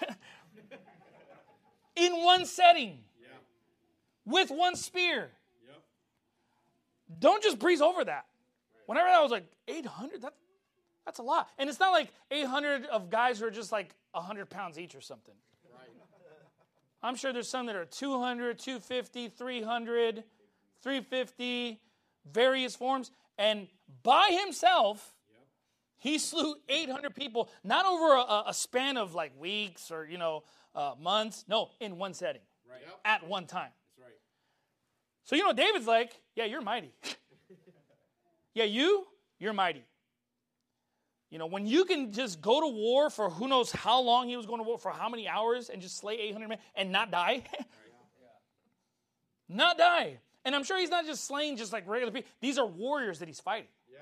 S1: in one setting, yeah, with one spear. Yep. Don't just breeze over that. Whenever I was like, eight hundred? That, that's a lot. And it's not like eight hundred of guys who are just like one hundred pounds each or something. Right. I'm sure there's some that are two hundred, two fifty, three hundred, three fifty, various forms. And by himself, yep, he slew eight hundred people, not over a, a span of like weeks or, you know, uh, months. No, in one setting, right, yep, at one time. That's right. So, you know, David's like, yeah, you're mighty. Yeah, you, you're mighty. You know, when you can just go to war for who knows how long he was going to war, for how many hours, and just slay eight hundred men and not die. Not die. And I'm sure he's not just slaying just like regular people. These are warriors that he's fighting. Yeah.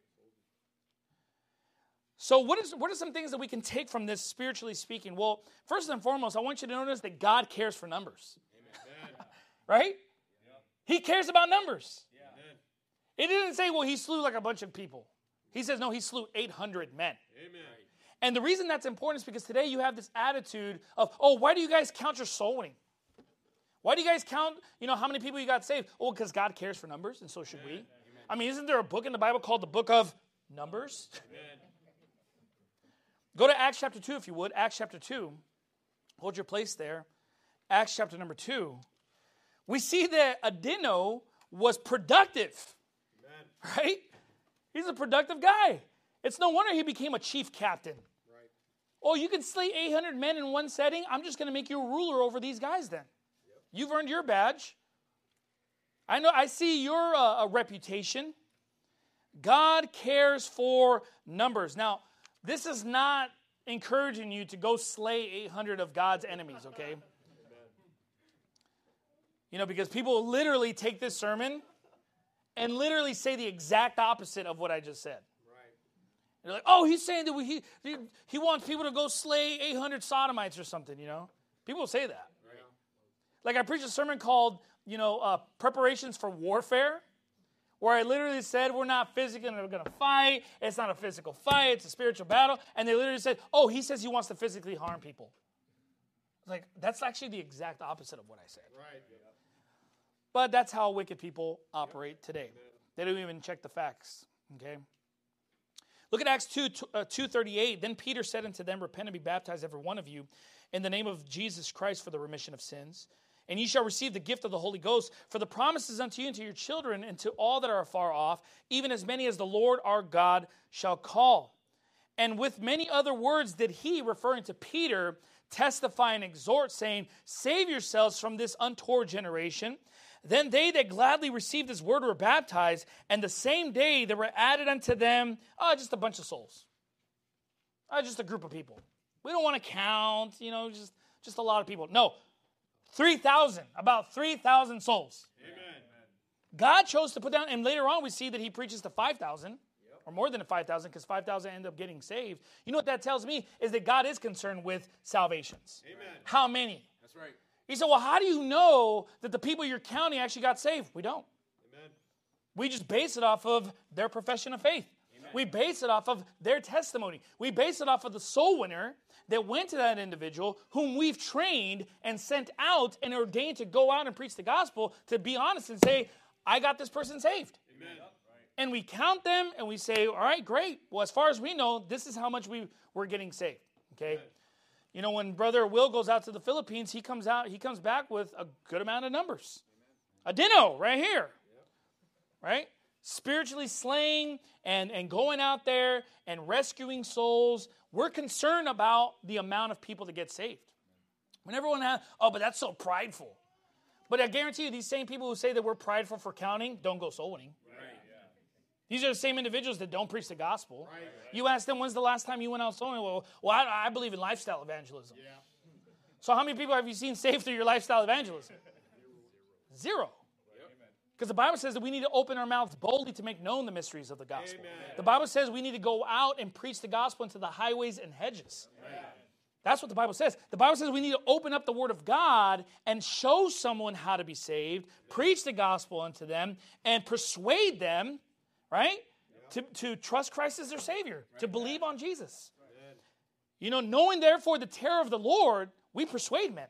S1: So what is what are some things that we can take from this, spiritually speaking? Well, first and foremost, I want you to notice that God cares for numbers. Amen. Right? Yeah. He cares about numbers. Yeah. It didn't say, well, he slew like a bunch of people. He says, no, he slew eight hundred men. Amen. And the reason that's important is because today you have this attitude of, oh, why do you guys count your soul winning? Why do you guys count, you know, how many people you got saved? Oh, because God cares for numbers, and so should Amen. we. Amen. I mean, isn't there a book in the Bible called the Book of Numbers? Amen. Go to Acts chapter two, if you would. Acts chapter two. Hold your place there. Acts chapter number two. We see that Adino was productive. Amen. Right? He's a productive guy. It's no wonder he became a chief captain. Right. Oh, you can slay eight hundred men in one setting? I'm just going to make you a ruler over these guys then. Yep. You've earned your badge. I know. I see your uh, reputation. God cares for numbers. Now, this is not encouraging you to go slay eight hundred of God's enemies, okay? You know, because people literally take this sermon and literally say the exact opposite of what I just said. Right. They're like, oh, he's saying that we, he, he he wants people to go slay eight hundred sodomites or something, you know? People say that. Right. Like I preached a sermon called, you know, uh, Preparations for Warfare, where I literally said we're not physically going to fight. It's not a physical fight. It's a spiritual battle. And they literally said, oh, he says he wants to physically harm people. Like, that's actually the exact opposite of what I said. Right. But that's how wicked people operate today. They don't even check the facts. Okay. Look at Acts two, uh, two thirty-eight. Then Peter said unto them, repent and be baptized every one of you in the name of Jesus Christ for the remission of sins. And ye shall receive the gift of the Holy Ghost. For the promises unto you and to your children and to all that are afar off, even as many as the Lord our God shall call. And with many other words did he, referring to Peter, testify and exhort, saying, save yourselves from this untoward generation. Then they that gladly received his word were baptized, and the same day there were added unto them, oh, just a bunch of souls. Oh, just a group of people. We don't want to count, you know, just, just a lot of people. No, three thousand, about three thousand souls. Amen. God chose to put down, and later on we see that he preaches to five thousand, yep, or more than five thousand, because five thousand end up getting saved. You know what that tells me? Is that God is concerned with salvations. Amen. How many? That's right. He said, well, how do you know that the people you're counting actually got saved? We don't. Amen. We just base it off of their profession of faith. Amen. We base it off of their testimony. We base it off of the soul winner that went to that individual whom we've trained and sent out and ordained to go out and preach the gospel, to be honest and say, I got this person saved. Amen. And we count them and we say, all right, great. Well, as far as we know, this is how much we, we're getting saved. Okay? Amen. You know, when Brother Will goes out to the Philippines, he comes out, he comes back with a good amount of numbers. Amen. A dino right here. Yep. Right? spiritually slaying and, and going out there and rescuing souls. We're concerned about the amount of people that get saved. When everyone has, oh, but that's so prideful. But I guarantee you, these same people who say that we're prideful for counting don't go soul winning. Right. These are the same individuals that don't preach the gospel. Right. You ask them, when's the last time you went out soul winning? Well, well I, I believe in lifestyle evangelism. Yeah. So how many people have you seen saved through your lifestyle evangelism? Zero. Because the Bible says that we need to open our mouths boldly to make known the mysteries of the gospel. Amen. The Bible says we need to go out and preach the gospel into the highways and hedges. Amen. That's what the Bible says. The Bible says we need to open up the Word of God and show someone how to be saved, preach the gospel unto them, and persuade them, right, to, to trust Christ as their Savior, to believe on Jesus. You know, knowing therefore the terror of the Lord, we persuade men.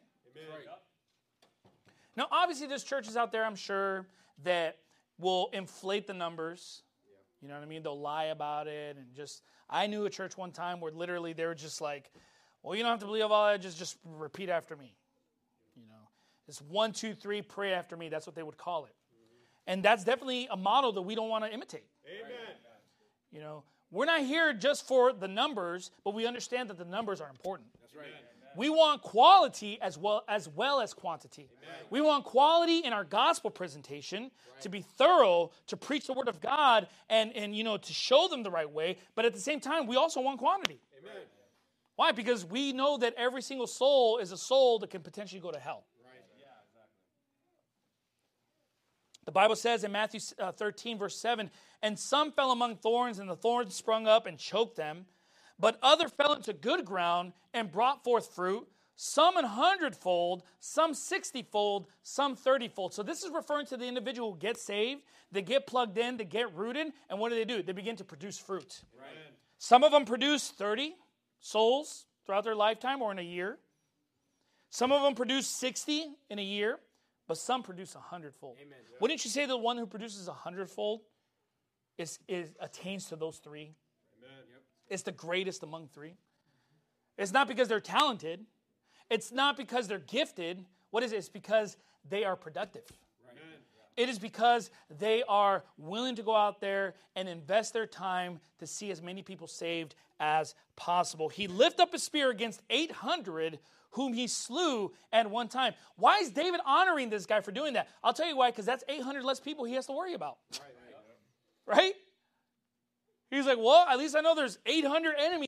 S1: Now, obviously, there's churches out there, I'm sure, that will inflate the numbers. You know what I mean? They'll lie about it. And just, I knew a church one time where literally they were just like, well, you don't have to believe all that, just, just repeat after me. You know, it's one, two, three, pray after me. That's what they would call it. And that's definitely a model that we don't want to imitate. Amen. You know, we're not here just for the numbers, but we understand that the numbers are important. That's right. We want quality as well as well as quantity. Amen. We want quality in our gospel presentation, right, to be thorough, to preach the word of God, and, and you know, to show them the right way. But at the same time, we also want quantity. Amen. Why? Because we know that every single soul is a soul that can potentially go to hell. Right. Yeah, exactly. The Bible says in Matthew thirteen, verse seven, and some fell among thorns, and the thorns sprung up and choked them. But other fell into good ground and brought forth fruit, some an hundredfold, some sixtyfold, some thirtyfold. So this is referring to the individual who gets saved, they get plugged in, they get rooted, and what do they do? They begin to produce fruit. Right. Some of them produce thirty souls throughout their lifetime or in a year. Some of them produce sixty in a year, but some produce a hundredfold. Amen. Wouldn't you say the one who produces a hundredfold is, is attains to those three? It's the greatest among three. It's not because they're talented. It's not because they're gifted. What is it? It's because they are productive. Right. It is because they are willing to go out there and invest their time to see as many people saved as possible. He lifted up a spear against eight hundred whom he slew at one time. Why is David honoring this guy for doing that? I'll tell you why, because that's eight hundred less people he has to worry about. Right? Right? He's like, well, at least I know there's eight hundred enemies.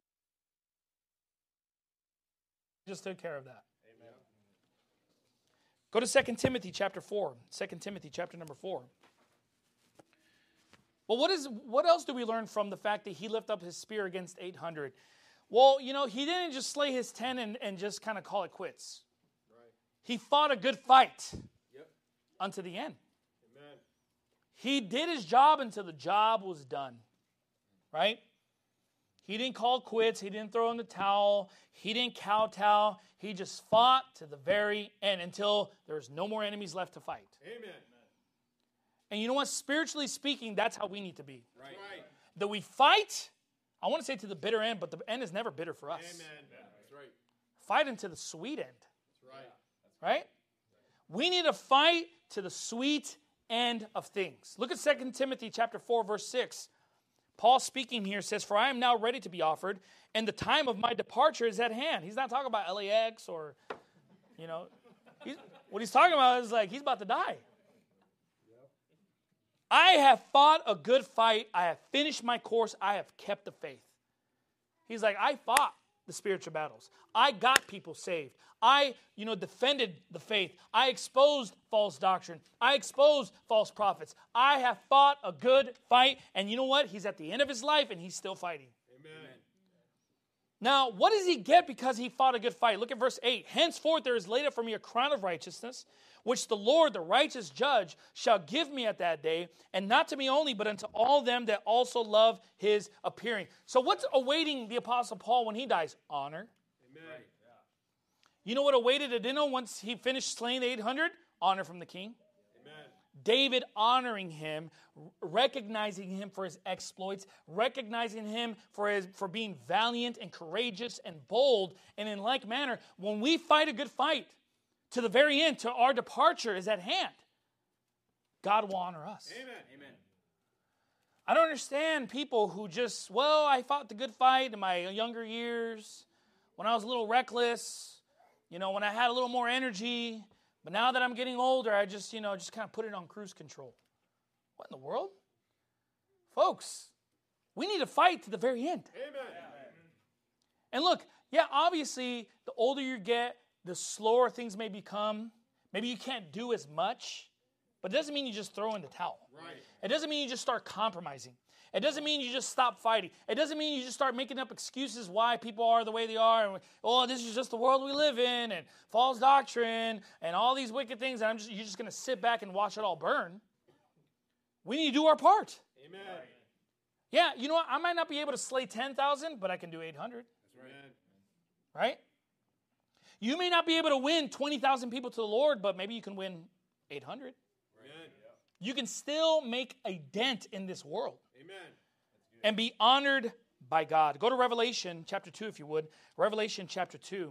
S1: Just took care of that. Amen. Go to Second Timothy chapter four. Second Timothy chapter number four. Well, what is what else do we learn from the fact that he lifted up his spear against eight hundred? Well, you know, he didn't just slay his ten and, and just kind of call it quits. Right. He fought a good fight yep. unto the end. Amen. He did his job until the job was done. Right? He didn't call quits. He didn't throw in the towel. He didn't kowtow. He just fought to the very end until there was no more enemies left to fight. Amen. And you know what? Spiritually speaking, that's how we need to be. Right. That we fight, I want to say to the bitter end, but the end is never bitter for us. Amen. That's right. Fight into the sweet end. That's right. Right? We need to fight to the sweet end of things. Look at Second Timothy chapter four, verse six. Paul speaking here says, for I am now ready to be offered, and the time of my departure is at hand. He's not talking about L A X or, you know, he's, what he's talking about is like he's about to die. I have fought a good fight. I have finished my course. I have kept the faith. He's like, I fought the spiritual battles. I got people saved. I, you know, defended the faith. I exposed false doctrine. I exposed false prophets. I have fought a good fight. And you know what? He's at the end of his life and he's still fighting. Amen. Now, what does he get because he fought a good fight? Look at verse eight. Henceforth there is laid up for me a crown of righteousness, which the Lord, the righteous judge, shall give me at that day, and not to me only, but unto all them that also love his appearing. So what's awaiting the Apostle Paul when he dies? Honor. Amen. You know what awaited Adino once he finished slaying the eight hundred? Honor from the king. Amen. David honoring him, recognizing him for his exploits, recognizing him for his for being valiant and courageous and bold. And in like manner, when we fight a good fight, to the very end, to our departure is at hand, God will honor us. Amen. Amen. I don't understand people who just, well, I fought the good fight in my younger years, when I was a little reckless, you know, when I had a little more energy, but now that I'm getting older, I just, you know, just kind of put it on cruise control. What in the world? Folks, we need to fight to the very end.
S2: Amen.
S1: And look, yeah, obviously, the older you get, the slower things may become. Maybe you can't do as much, but it doesn't mean you just throw in the towel.
S2: Right.
S1: It doesn't mean you just start compromising. It doesn't mean you just stop fighting. It doesn't mean you just start making up excuses why people are the way they are. And, oh, this is just the world we live in, and false doctrine, and all these wicked things, and I'm just, you're just going to sit back and watch it all burn. We need to do our part.
S2: Amen.
S1: Yeah, you know what? I might not be able to slay ten thousand, but I can do eight hundred.
S2: That's right.
S1: Right? You may not be able to win twenty thousand people to the Lord, but maybe you can win eight hundred.
S2: Amen.
S1: You can still make a dent in this world.
S2: Amen.
S1: And be honored by God. Go to Revelation chapter two, if you would. Revelation chapter two.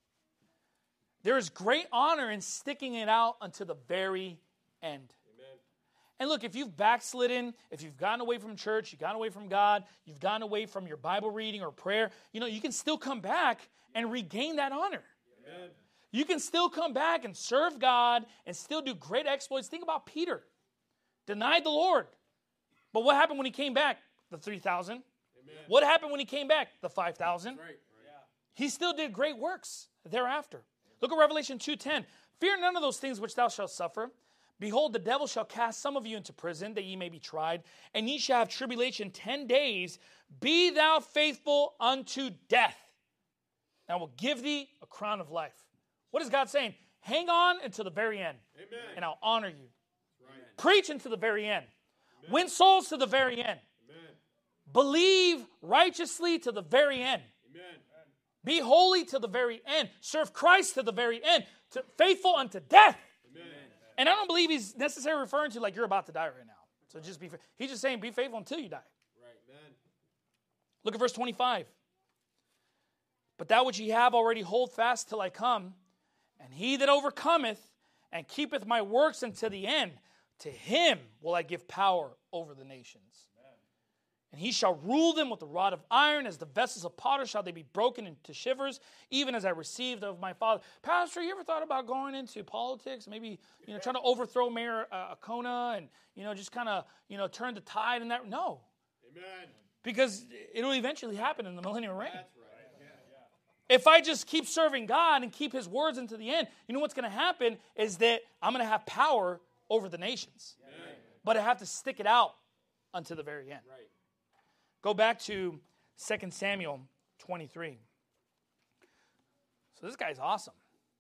S1: There is great honor in sticking it out until the very end.
S2: Amen.
S1: And look, if you've backslidden, if you've gotten away from church, you've gotten away from God, you've gotten away from your Bible reading or prayer, you know, you can still come back and regain that honor.
S2: Amen.
S1: You can still come back and serve God and still do great exploits. Think about Peter. Denied the Lord. But what happened when he came back? The three thousand.
S2: Amen.
S1: What happened when he came back? The five thousand.
S2: Right. Right.
S1: He still did great works thereafter. Look at Revelation two ten. Fear none of those things which thou shalt suffer. Behold, the devil shall cast some of you into prison, that ye may be tried, and ye shall have tribulation ten days. Be thou faithful unto death, and I will give thee a crown of life. What is God saying? Hang on until the very end,
S2: Amen.
S1: and I'll honor you.
S2: Right.
S1: Preach until the very end. Amen. Win souls to the very end.
S2: Amen.
S1: Believe righteously to the very end.
S2: Amen.
S1: Be holy to the very end. Serve Christ to the very end. To, faithful unto death.
S2: Amen.
S1: And I don't believe he's necessarily referring to like you're about to die right now. So just be, he's just saying be faithful until you die.
S2: Right. Amen.
S1: Look at verse twenty-five. But that which ye have already hold fast till I come, and he that overcometh and keepeth my works unto the end, to him will I give power over the nations. Amen. And he shall rule them with a rod of iron, as the vessels of potter shall they be broken into shivers, even as I received of my Father. Pastor, you ever thought about going into politics? Maybe, you know, trying to overthrow Mayor uh, Acona and, you know, just kind of, you know, turn the tide and that? No.
S2: Amen.
S1: Because it'll eventually happen in the millennial reign.
S2: That's right.
S1: If I just keep serving God and keep his words into the end, you know what's going to happen is that I'm going to have power over the nations. Amen. But I have to stick it out until the very end.
S2: Right.
S1: Go back to Second Samuel twenty-three. So this guy's awesome.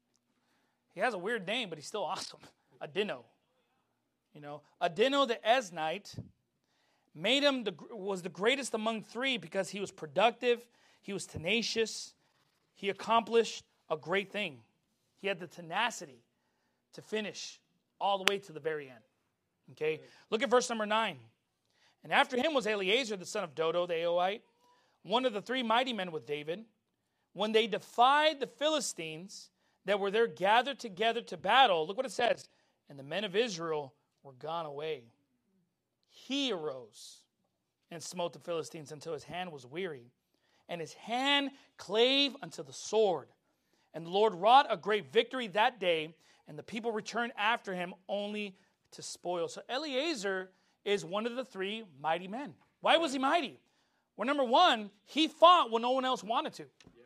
S1: He has a weird name, but he's still awesome. Adino. You know, Adino the Eznite made him the, was the greatest among three because he was productive, he was tenacious, he accomplished a great thing. He had the tenacity to finish all the way to the very end. Okay? Look at verse number nine. And after him was Eleazar, the son of Dodo, the Ahoite, one of the three mighty men with David. When they defied the Philistines that were there gathered together to battle, look what it says. And the men of Israel were gone away. He arose and smote the Philistines until his hand was weary. And his hand clave unto the sword. And the Lord wrought a great victory that day, and the people returned after him only to spoil. So Eleazar is one of the three mighty men. Why was he mighty? Well, number one, he fought when no one else wanted to.
S2: Yeah.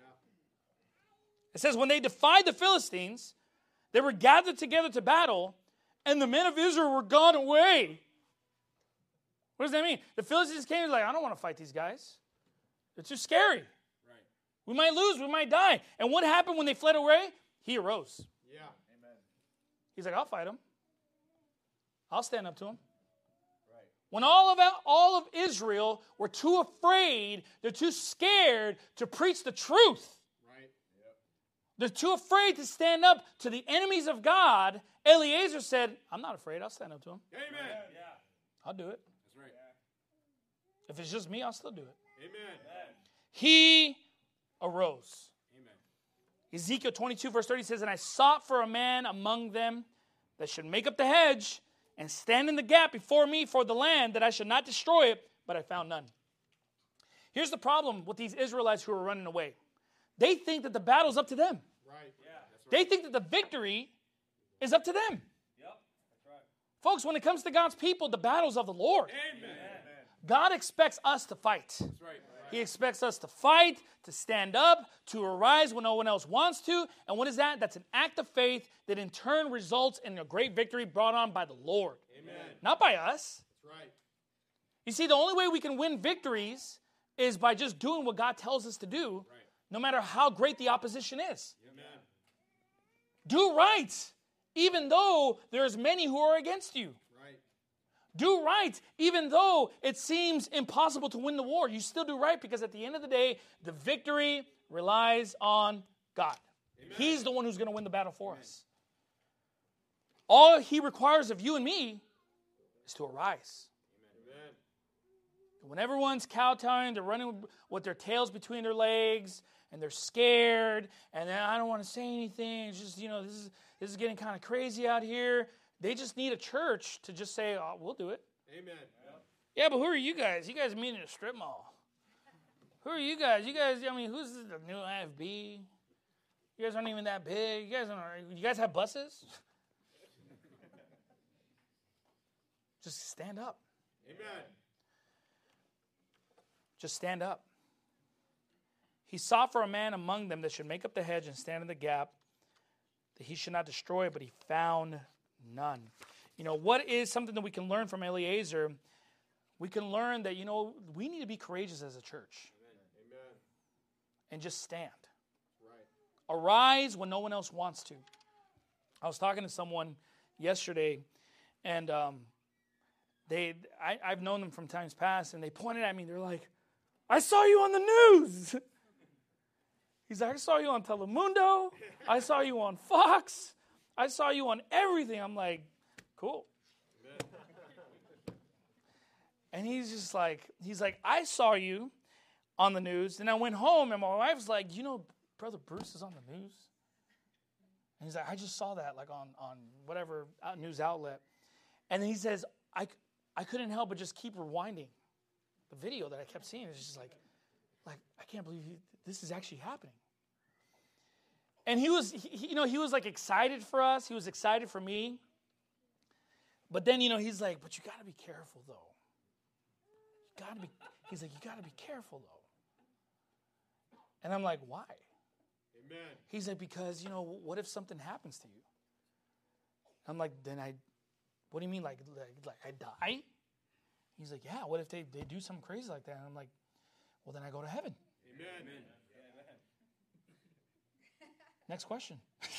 S1: It says, when they defied the Philistines, they were gathered together to battle, and the men of Israel were gone away. What does that mean? The Philistines came and was like, I don't want to fight these guys. They're too scary.
S2: Right.
S1: We might lose, we might die. And what happened when they fled away? He arose.
S2: Yeah. Amen.
S1: He's like, I'll fight him. I'll stand up to him.
S2: Right.
S1: When all of all of Israel were too afraid, they're too scared to preach the truth.
S2: Right. Yep.
S1: They're too afraid to stand up to the enemies of God. Eleazar said, I'm not afraid. I'll stand up to him.
S2: Amen. Yeah.
S1: I'll do it.
S2: That's right.
S1: If it's just me, I'll still do it.
S2: Amen.
S1: He arose.
S2: Amen.
S1: Ezekiel twenty-two verse thirty says, and I sought for a man among them that should make up the hedge and stand in the gap before me for the land, that I should not destroy it, but I found none. Here's the problem with these Israelites who are running away. They think that the battle's up to them.
S2: Right. Yeah, that's right.
S1: They think that the victory is up to them.
S3: Yep, that's right.
S1: Folks, when it comes to God's people, the battle's of the Lord.
S2: Amen.
S1: God expects us to fight.
S2: That's right.
S1: He expects us to fight, to stand up, to arise when no one else wants to. And what is that? That's an act of faith that in turn results in a great victory brought on by the Lord.
S2: Amen.
S1: Not by us.
S2: That's right.
S1: You see, the only way we can win victories is by just doing what God tells us to do,
S2: Right.
S1: no matter how great the opposition is.
S2: Amen.
S1: Do right, even though there's many who are against you.
S2: Right.
S1: Do right, even though it seems impossible to win the war. You still do right because at the end of the day, the victory relies on God.
S2: Amen.
S1: He's the one who's going to win the battle for us. All He requires of you and me is to arise.
S2: Amen.
S1: When everyone's kowtowing, they're running with their tails between their legs, and they're scared, and then I don't want to say anything. It's just, you know, this is this is getting kind of crazy out here. They just need a church to just say, oh, we'll do it.
S2: Amen.
S1: Yeah, but who are you guys? You guys meet in a strip mall. Who are you guys? You guys, I mean, who's the new I F B? You guys aren't even that big. You guys aren't, you guys have buses? Just stand up.
S2: Amen.
S1: Just stand up. He sought for a man among them that should make up the hedge and stand in the gap, that he should not destroy it, but he found none. You know, what is something that we can learn from Eliezer? We can learn that, you know, we need to be courageous as a church.
S2: Amen.
S1: And just stand.
S2: Right.
S1: Arise when no one else wants to. I was talking to someone yesterday, and um, they I, I've known them from times past, and they pointed at me. They're like, I saw you on the news. He's like, I saw you on Telemundo. I saw you on Fox. I saw you on everything. I'm like, cool. And he's just like, he's like, I saw you on the news. And I went home, and my wife's like, you know, Brother Bruce is on the news. And he's like, I just saw that, like on, on whatever news outlet. And then he says, I, I couldn't help but just keep rewinding the video that I kept seeing. It's just like, like I can't believe he, this is actually happening. And he was, he, you know, he was like excited for us. He was excited for me. But then, you know, he's like, but you got to be careful, though. You got to be, he's like, you got to be careful, though. And I'm like, why?
S2: Amen.
S1: He's like, because, you know, what if something happens to you? I'm like, then I, what do you mean, like, like, like I die? He's like, yeah, what if they, they do something crazy like that? And I'm like, well, then I go to heaven.
S2: Amen. Amen.
S1: Next question.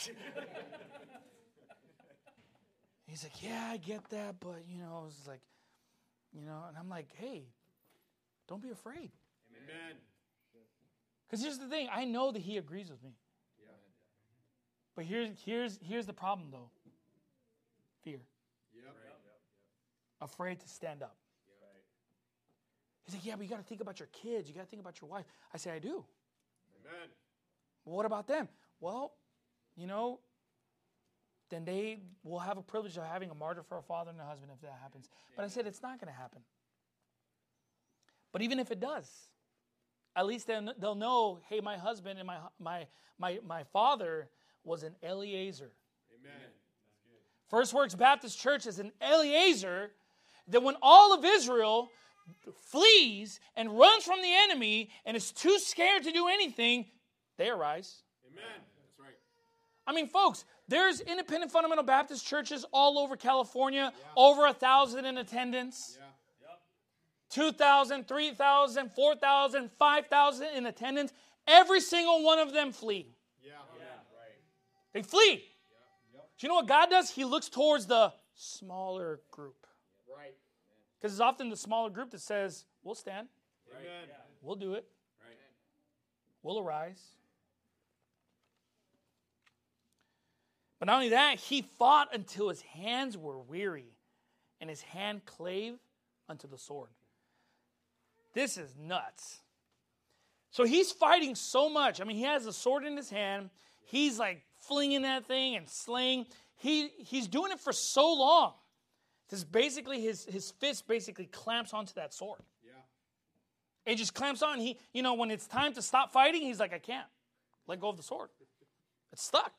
S1: He's like, yeah, I get that, but, you know, it's like, you know, and I'm like, hey, don't be afraid.
S2: Amen.
S1: Because here's the thing, I know that he agrees with me.
S2: Yeah.
S1: But here's here's here's the problem, though. Fear.
S2: Yep.
S1: Afraid to stand up.
S2: Yep.
S1: He's like, yeah, but you got to think about your kids. You got to think about your wife. I say, I do.
S2: Amen.
S1: Well, what about them? Well, you know, then they will have a privilege of having a martyr for a father and a husband if that happens. But I said, it's not going to happen. But even if it does, at least they'll, they'll know, hey, my husband and my my my my father was an Eliezer.
S2: Amen.
S1: First Works Baptist Church is an Eliezer that when all of Israel flees and runs from the enemy and is too scared to do anything, they arise.
S2: Amen. That's right.
S1: I mean, folks, there's independent fundamental Baptist churches all over California, yeah. over a thousand in attendance.
S2: Yeah.
S1: two thousand, three thousand, four thousand, five thousand in attendance. Every single one of them flee.
S2: Yeah. Yeah. Right.
S1: They flee.
S2: Yeah. Yep.
S1: Do you know what God does? He looks towards the smaller group.
S2: Right.
S1: Because it's often the smaller group that says, we'll stand.
S2: Amen.
S1: We'll do it.
S2: Right.
S1: We'll arise. But not only that, he fought until his hands were weary and his hand clave unto the sword. This is nuts. So he's fighting so much. I mean, he has a sword in his hand. He's like flinging that thing and slaying. He, he's doing it for so long. This basically, his, his fist basically clamps onto that sword.
S2: Yeah.
S1: It just clamps on. He, you know, when it's time to stop fighting, he's like, I can't let go of the sword. It's stuck.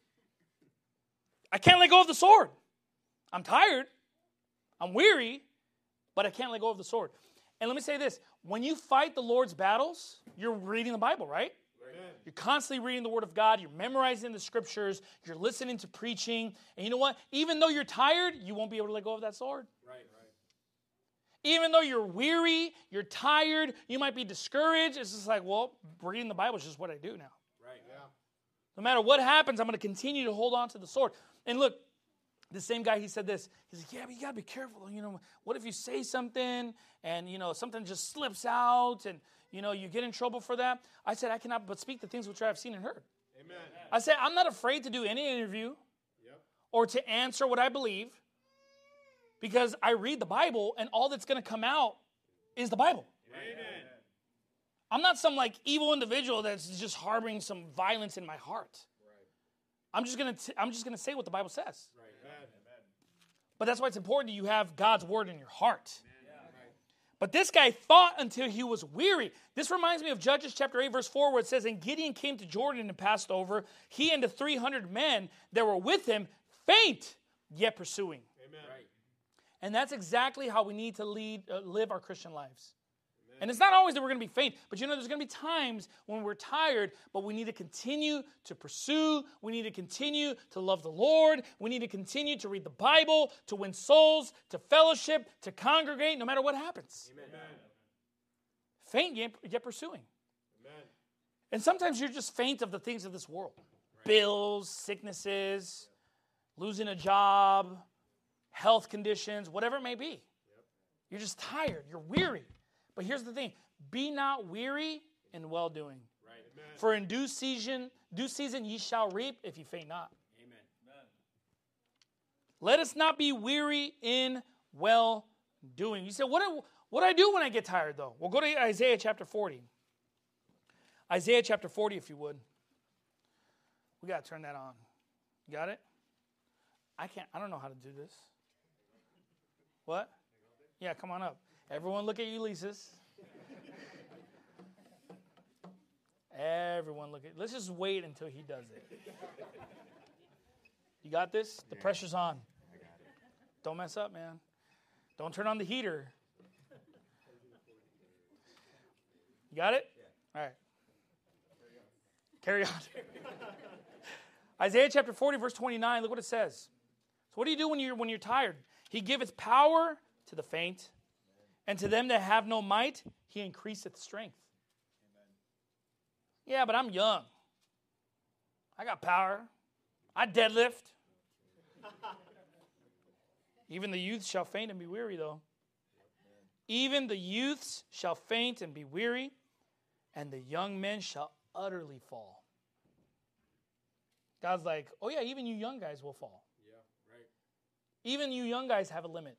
S1: I can't let go of the sword. I'm tired. I'm weary, but I can't let go of the sword. And let me say this. When you fight the Lord's battles, you're reading the Bible, right? Amen. You're constantly reading the Word of God. You're memorizing the Scriptures. You're listening to preaching. And you know what? Even though you're tired, you won't be able to let go of that sword. Right, right. Even though you're weary, you're tired, you might be discouraged. It's just like, well, reading the Bible is just what I do now. Right. Yeah. No matter what happens, I'm going to continue to hold on to the sword. And look, the same guy, he said this. He's like, yeah, but you got to be careful. You know, what if you say something and, you know, something just slips out and, you know, you get in trouble for that? I said, I cannot but speak the things which I have seen and heard. Amen. I said, I'm not afraid to do any interview yep. or to answer what I believe because I read the Bible and all that's going to come out is the Bible. Amen. I'm not some, like, evil individual that's just harboring some violence in my heart. I'm just gonna t- I'm just gonna say what the Bible says. Right. Amen. But that's why it's important that you have God's word in your heart. Yeah. But this guy thought until he was weary. This reminds me of Judges chapter eight, verse four, where it says, and Gideon came to Jordan and passed over, he and the three hundred men that were with him, faint, yet pursuing. Amen. Right. And that's exactly how we need to lead, uh, live our Christian lives. And it's not always that we're going to be faint, but you know, there's going to be times when we're tired, but we need to continue to pursue. We need to continue to love the Lord. We need to continue to read the Bible, to win souls, to fellowship, to congregate, no matter what happens. Amen. Faint, yet, yet pursuing. Amen. And sometimes you're just faint of the things of this world. Right. Bills, sicknesses, losing a job, health conditions, whatever it may be. Yep. You're just tired. You're weary. But here's the thing. Be not weary in well-doing. Right. For in due season, due season ye shall reap if ye faint not. Amen. Let us not be weary in well-doing. You say, what do, what do I do when I get tired, though? Well, go to Isaiah chapter forty. Isaiah chapter forty, if you would. We got to turn that on. You got it? I can't. I don't know how to do this. What? Yeah, come on up. Everyone look at Ulysses. Everyone look at... Let's just wait until he does it. You got this? The yeah. pressure's on. I got it. Don't mess up, man. Don't turn on the heater. You got it? Yeah. All right. Carry on. Isaiah chapter forty, verse twenty-nine. Look what it says. So what do you do when you're, when you're tired? He giveth power to the faint, and to them that have no might, he increaseth strength. Amen. Yeah, but I'm young. I got power. I deadlift. Even the youths shall faint and be weary, though. Even the youths shall faint and be weary, and the young men shall utterly fall. God's like, oh yeah, even you young guys will fall. Yeah, right. Even you young guys have a limit.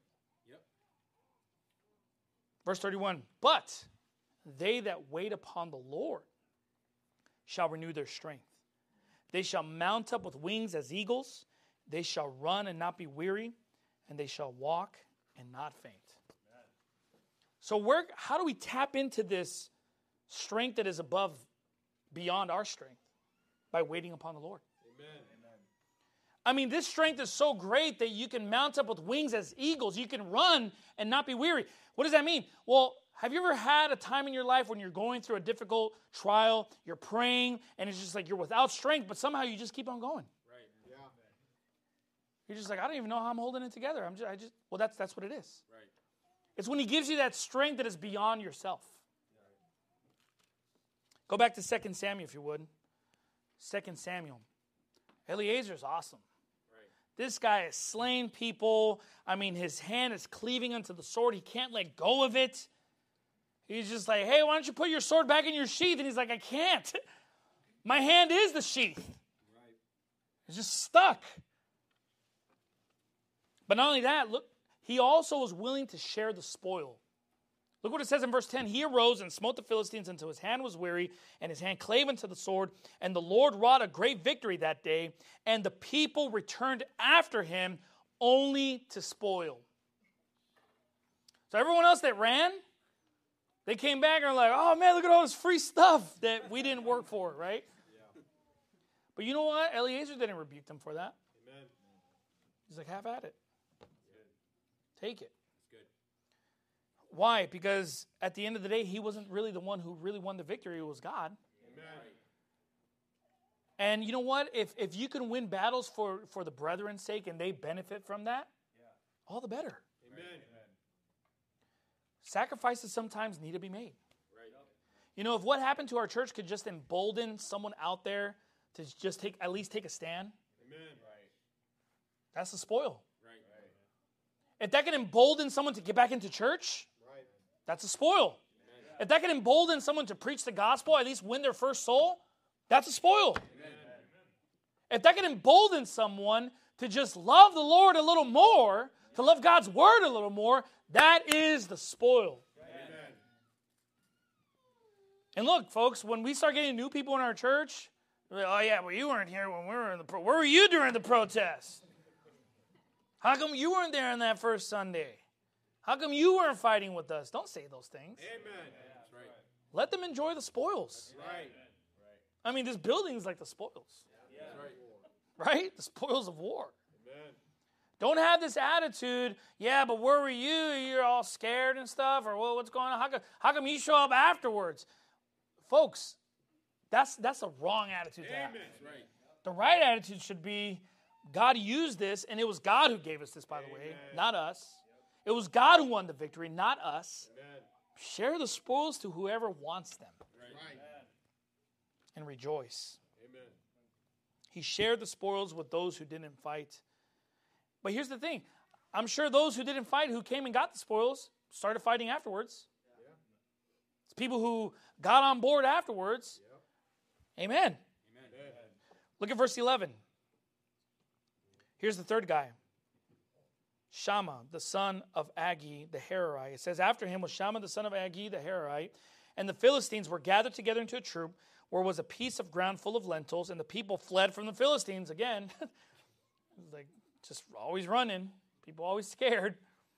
S1: Verse thirty-one, but they that wait upon the Lord shall renew their strength. They shall mount up with wings as eagles. They shall run and not be weary, and they shall walk and not faint. Amen. So where, how do we tap into this strength that is above, beyond our strength? By waiting upon the Lord. Amen. I mean, this strength is so great that you can mount up with wings as eagles. You can run and not be weary. What does that mean? Well, have you ever had a time in your life when you're going through a difficult trial, you're praying, and it's just like you're without strength, but somehow you just keep on going? Right. Yeah. You're just like, I don't even know how I'm holding it together. I'm just, I just, well, that's that's what it is. Right. It's when he gives you that strength that is beyond yourself. Right. Go back to Second Samuel, if you would. Second Samuel. Eliezer's awesome. This guy is slaying people. I mean, his hand is cleaving onto the sword. He can't let go of it. He's just like, hey, why don't you put your sword back in your sheath? And he's like, I can't. My hand is the sheath. Right. It's just stuck. But not only that, look, he also was willing to share the spoil. Look what it says in verse ten. He arose and smote the Philistines until his hand was weary, and his hand clave unto the sword. And the Lord wrought a great victory that day, and the people returned after him only to spoil. So everyone else that ran, They came back and were like, oh, man, look at all this free stuff that we didn't work for, right? Yeah. But you know what? Eliezer didn't rebuke them for that. Amen. He's like, have at it. Take it. Good. Why? Because at the end of the day, he wasn't really the one who really won the victory. It was God. Amen. And you know what? If if you can win battles for, for the brethren's sake and they benefit from that, yeah. all the better. Amen. Sacrifices sometimes need to be made. Right. You know, if what happened to our church could just embolden someone out there to just take at least take a stand, amen. Right. That's the spoil. Right. If that can embolden someone to get back into church, right. that's a spoil. Amen. If that can embolden someone to preach the gospel, at least win their first soul, that's a spoil. Amen. If that can embolden someone to just love the Lord a little more, to love God's word a little more, that is the spoil. Amen. And look, folks, when we start getting new people in our church, we're like, oh yeah, well you weren't here when we were in the pro- where were you during the protest? How come you weren't there on that first Sunday? How come you weren't fighting with us? Don't say those things. Amen. That's right. Let them enjoy the spoils. That's right. I mean, this building is like the spoils. Yeah. Right. Right? The spoils of war. Amen. Don't have this attitude, yeah, but where were you? You're all scared and stuff, or well, what's going on? How come, how come you show up afterwards? Folks, that's that's a wrong attitude to have. Right. The right attitude should be, God used this, and it was God who gave us this, by the Amen. way, not us. Yep. It was God who won the victory, not us. Amen. Share the spoils to whoever wants them. Right. And rejoice. Amen. He shared the spoils with those who didn't fight. But here's the thing. I'm sure those who didn't fight, who came and got the spoils, started fighting afterwards. Yeah. It's people who got on board afterwards. Yeah. Amen. Amen. Look at verse eleven. Here's the third guy. Shammah, the son of Agi, the Hararite. It says, after him was Shammah, the son of Agi, the Hararite. And the Philistines were gathered together into a troop, where was a piece of ground full of lentils, and the people fled from the Philistines again. Like, just always running. People always scared.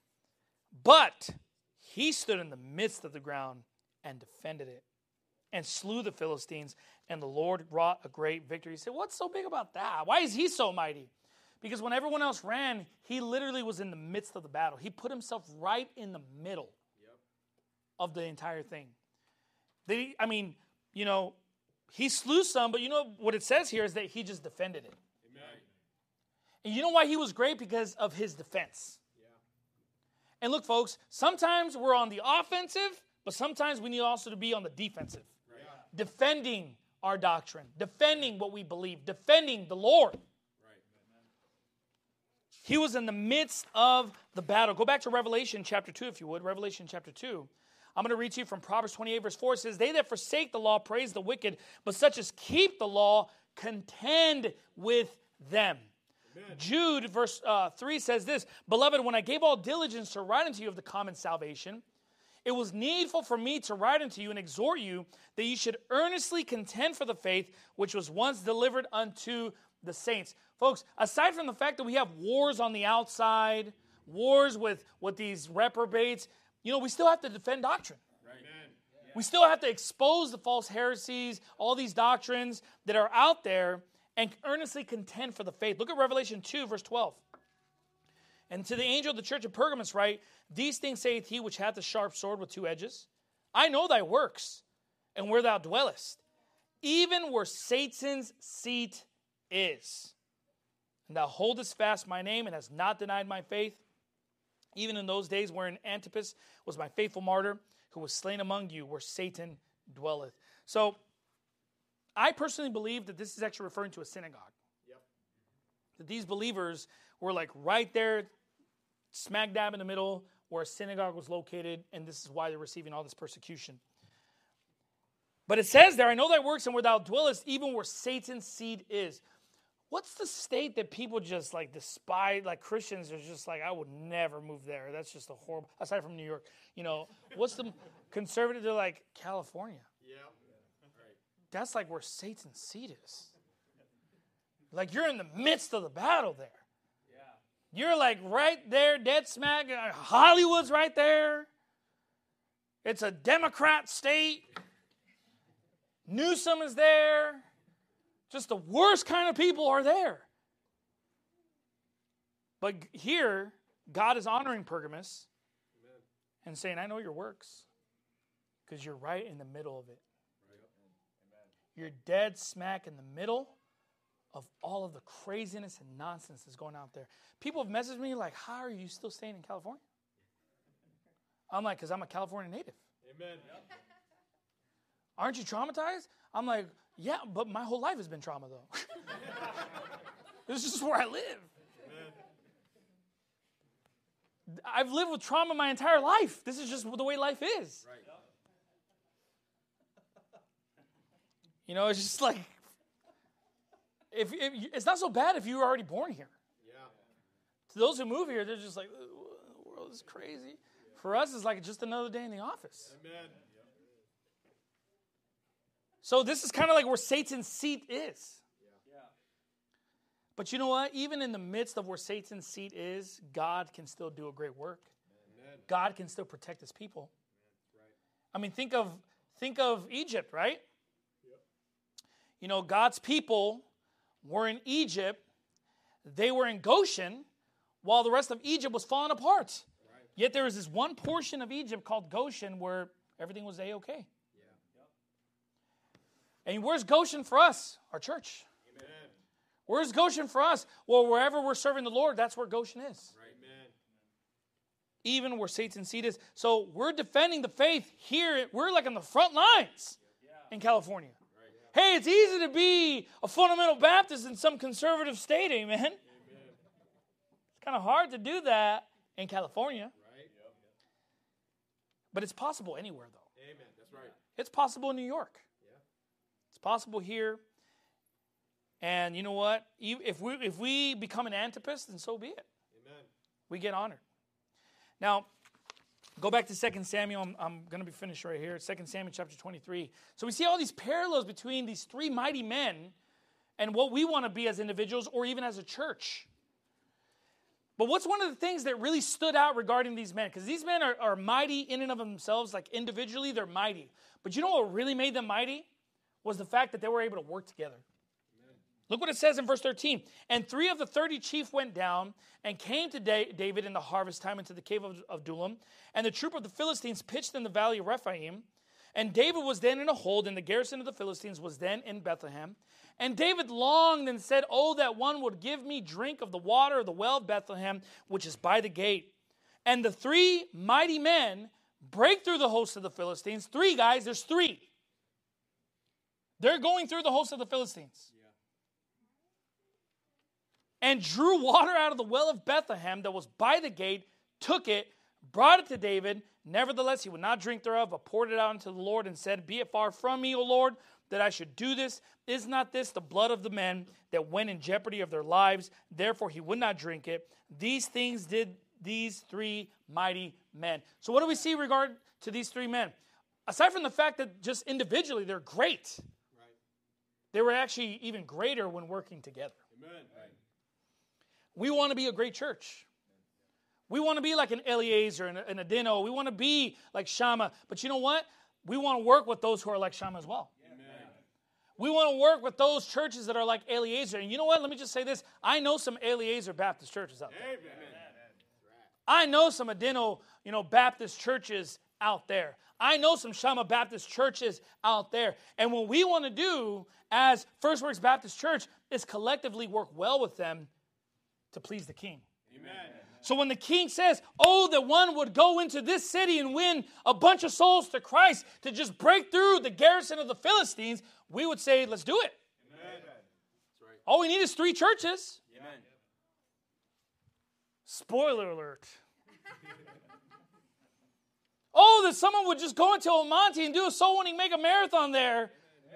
S1: But he stood in the midst of the ground and defended it and slew the Philistines, and the Lord wrought a great victory. You say, what's so big about that? Why is he so mighty? Because when everyone else ran, he literally was in the midst of the battle. He put himself right in the middle yep. of the entire thing. They, I mean, you know, he slew some, but you know what it says here is that he just defended it. Amen. And you know why he was great? Because of his defense. Yeah. And look, folks, sometimes we're on the offensive, but sometimes we need also to be on the defensive. Right. Yeah. Defending our doctrine, defending what we believe, defending the Lord. He was in the midst of the battle. Go back to Revelation chapter two, if you would. Revelation chapter two. I'm going to read to you from Proverbs twenty-eight, verse four. It says, they that forsake the law praise the wicked, but such as keep the law contend with them. Amen. Jude, verse uh, three says this, beloved, when I gave all diligence to write unto you of the common salvation, it was needful for me to write unto you and exhort you that you should earnestly contend for the faith which was once delivered unto the saints. Folks, aside from the fact that we have wars on the outside, wars with, with these reprobates, you know, we still have to defend doctrine. Right. Yeah. We still have to expose the false heresies, all these doctrines that are out there, and earnestly contend for the faith. Look at Revelation two, verse twelve. And to the angel of the church of Pergamos write, these things saith he which hath a sharp sword with two edges. I know thy works, and where thou dwellest, even where Satan's seat is. And thou holdest fast my name, and hast not denied my faith, even in those days wherein Antipas was my faithful martyr, who was slain among you, where Satan dwelleth. So, I personally believe that this is actually referring to a synagogue. Yep. That these believers were like right there, smack dab in the middle, where a synagogue was located, and this is why they're receiving all this persecution. But it says there, I know thy works, and where thou dwellest, even where Satan's seed is. What's the state that people just like despise, like Christians are just like, I would never move there. That's just a horrible, aside from New York, you know, what's the conservative, they're like, California. Yeah. Right. That's like where Satan's seat is. Like you're in the midst of the battle there. Yeah. You're like right there, dead smack, Hollywood's right there. It's a Democrat state. Newsom is there. Just the worst kind of people are there. But here, God is honoring Pergamos and saying, I know your works because you're right in the middle of it. You're dead smack in the middle of all of the craziness and nonsense that's going out there. People have messaged me like, how are you still staying in California? I'm like, because I'm a California native. Amen. Aren't you traumatized? I'm like, yeah, but my whole life has been trauma, though. This is just where I live. Amen. I've lived with trauma my entire life. This is just the way life is. Right. You know, it's just like, if, if it's not so bad if you were already born here. Yeah. To those who move here, they're just like, the world is crazy. For us, it's like just another day in the office. Amen. So this is kind of like where Satan's seat is. Yeah. But you know what? Even in the midst of where Satan's seat is, God can still do a great work. Amen. God can still protect his people. Right. I mean, think of think of Egypt, right? Yep. You know, God's people were in Egypt. They were in Goshen while the rest of Egypt was falling apart. Right. Yet there was this one portion of Egypt called Goshen where everything was A-okay. And where's Goshen for us? Our church. Amen. Where's Goshen for us? Well, wherever we're serving the Lord, that's where Goshen is. Right. Amen. Even where Satan's seat is. So we're defending the faith here. We're like on the front lines yeah. in California. Right. Yeah. Hey, it's easy to be a fundamental Baptist in some conservative state, amen? Amen. It's kind of hard to do that in California. Right. Yep. But it's possible anywhere, though. Amen. That's right. It's possible in New York. Possible here, and you know what? If we if we become an Antipas, then so be it. Amen. We get honored. Now, go back to Second Samuel. I'm, I'm going to be finished right here. Second Samuel chapter twenty-three. So we see all these parallels between these three mighty men and what we want to be as individuals or even as a church. But what's one of the things that really stood out regarding these men? Because these men are, are mighty in and of themselves, like individually, they're mighty. But you know what really made them mighty? Was the fact that they were able to work together. Amen. Look what it says in verse thirteen. And three of the thirty chief went down and came to da- David in the harvest time into the cave of, of Adullam. And the troop of the Philistines pitched in the valley of Rephaim. And David was then in a hold, and the garrison of the Philistines was then in Bethlehem. And David longed and said, oh, that one would give me drink of the water of the well of Bethlehem, which is by the gate. And the three mighty men break through the host of the Philistines. Three guys, there's three. They're going through the host of the Philistines. Yeah. And drew water out of the well of Bethlehem that was by the gate, took it, brought it to David. Nevertheless, he would not drink thereof, but poured it out unto the Lord and said, be it far from me, O Lord, that I should do this. Is not this the blood of the men that went in jeopardy of their lives? Therefore, he would not drink it. These things did these three mighty men. So what do we see in regard to these three men? Aside from the fact that just individually they're great, they were actually even greater when working together. Amen. We want to be a great church. We want to be like an Eliezer and an Adino. We want to be like Shammah. But you know what? We want to work with those who are like Shammah as well. Amen. We want to work with those churches that are like Eliezer. And you know what? Let me just say this. I know some Eliezer Baptist churches out there. Amen. I know some Adino, you know, Baptist churches out there. I know some Shammah Baptist churches out there. And what we want to do as First Works Baptist Church is collectively work well with them to please the King. Amen. So when the King says, oh, that one would go into this city and win a bunch of souls to Christ to just break through the garrison of the Philistines, we would say, let's do it. Amen. That's right. All we need is three churches. Amen. Spoiler alert. Oh, that someone would just go into El Monte and do a soul winning mega marathon there.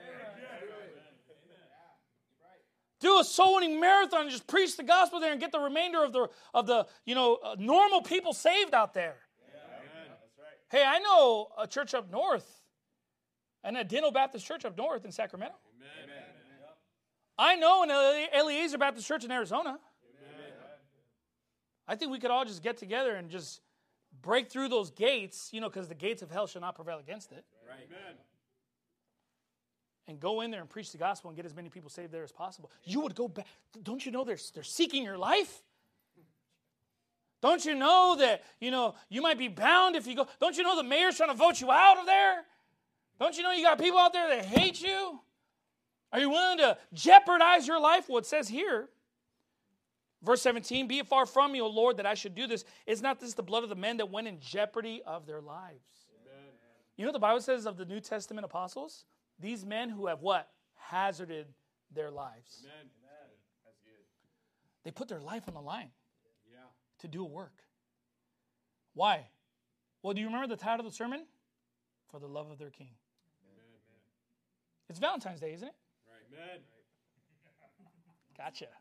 S1: Do a soul winning marathon and just preach the gospel there and get the remainder of the of the you know uh, normal people saved out there. Yeah. Hey, I know a church up north, an Adino Baptist church up north in Sacramento. Amen. I know an Eliezer Baptist church in Arizona. Amen. I think we could all just get together and just break through those gates, you know, because the gates of hell shall not prevail against it.
S2: Right. Amen.
S1: And go in there and preach the gospel and get as many people saved there as possible. You would go back. Don't you know they're, they're seeking your life? Don't you know that, you know, you might be bound if you go. Don't you know the mayor's trying to vote you out of there? Don't you know you got people out there that hate you? Are you willing to jeopardize your life? Well, it says here, verse seventeen, be it far from me, O Lord, that I should do this. Is not this the blood of the men that went in jeopardy of their lives? Amen. You know what the Bible says of the New Testament apostles? These men who have what? Hazarded their lives.
S2: Amen. That's good.
S1: They put their life on the line
S2: Yeah.
S1: to do a work. Why? Well, do you remember the title of the sermon? For the love of their King.
S2: Amen.
S1: It's Valentine's Day, isn't it?
S2: Right. Amen.
S1: Gotcha.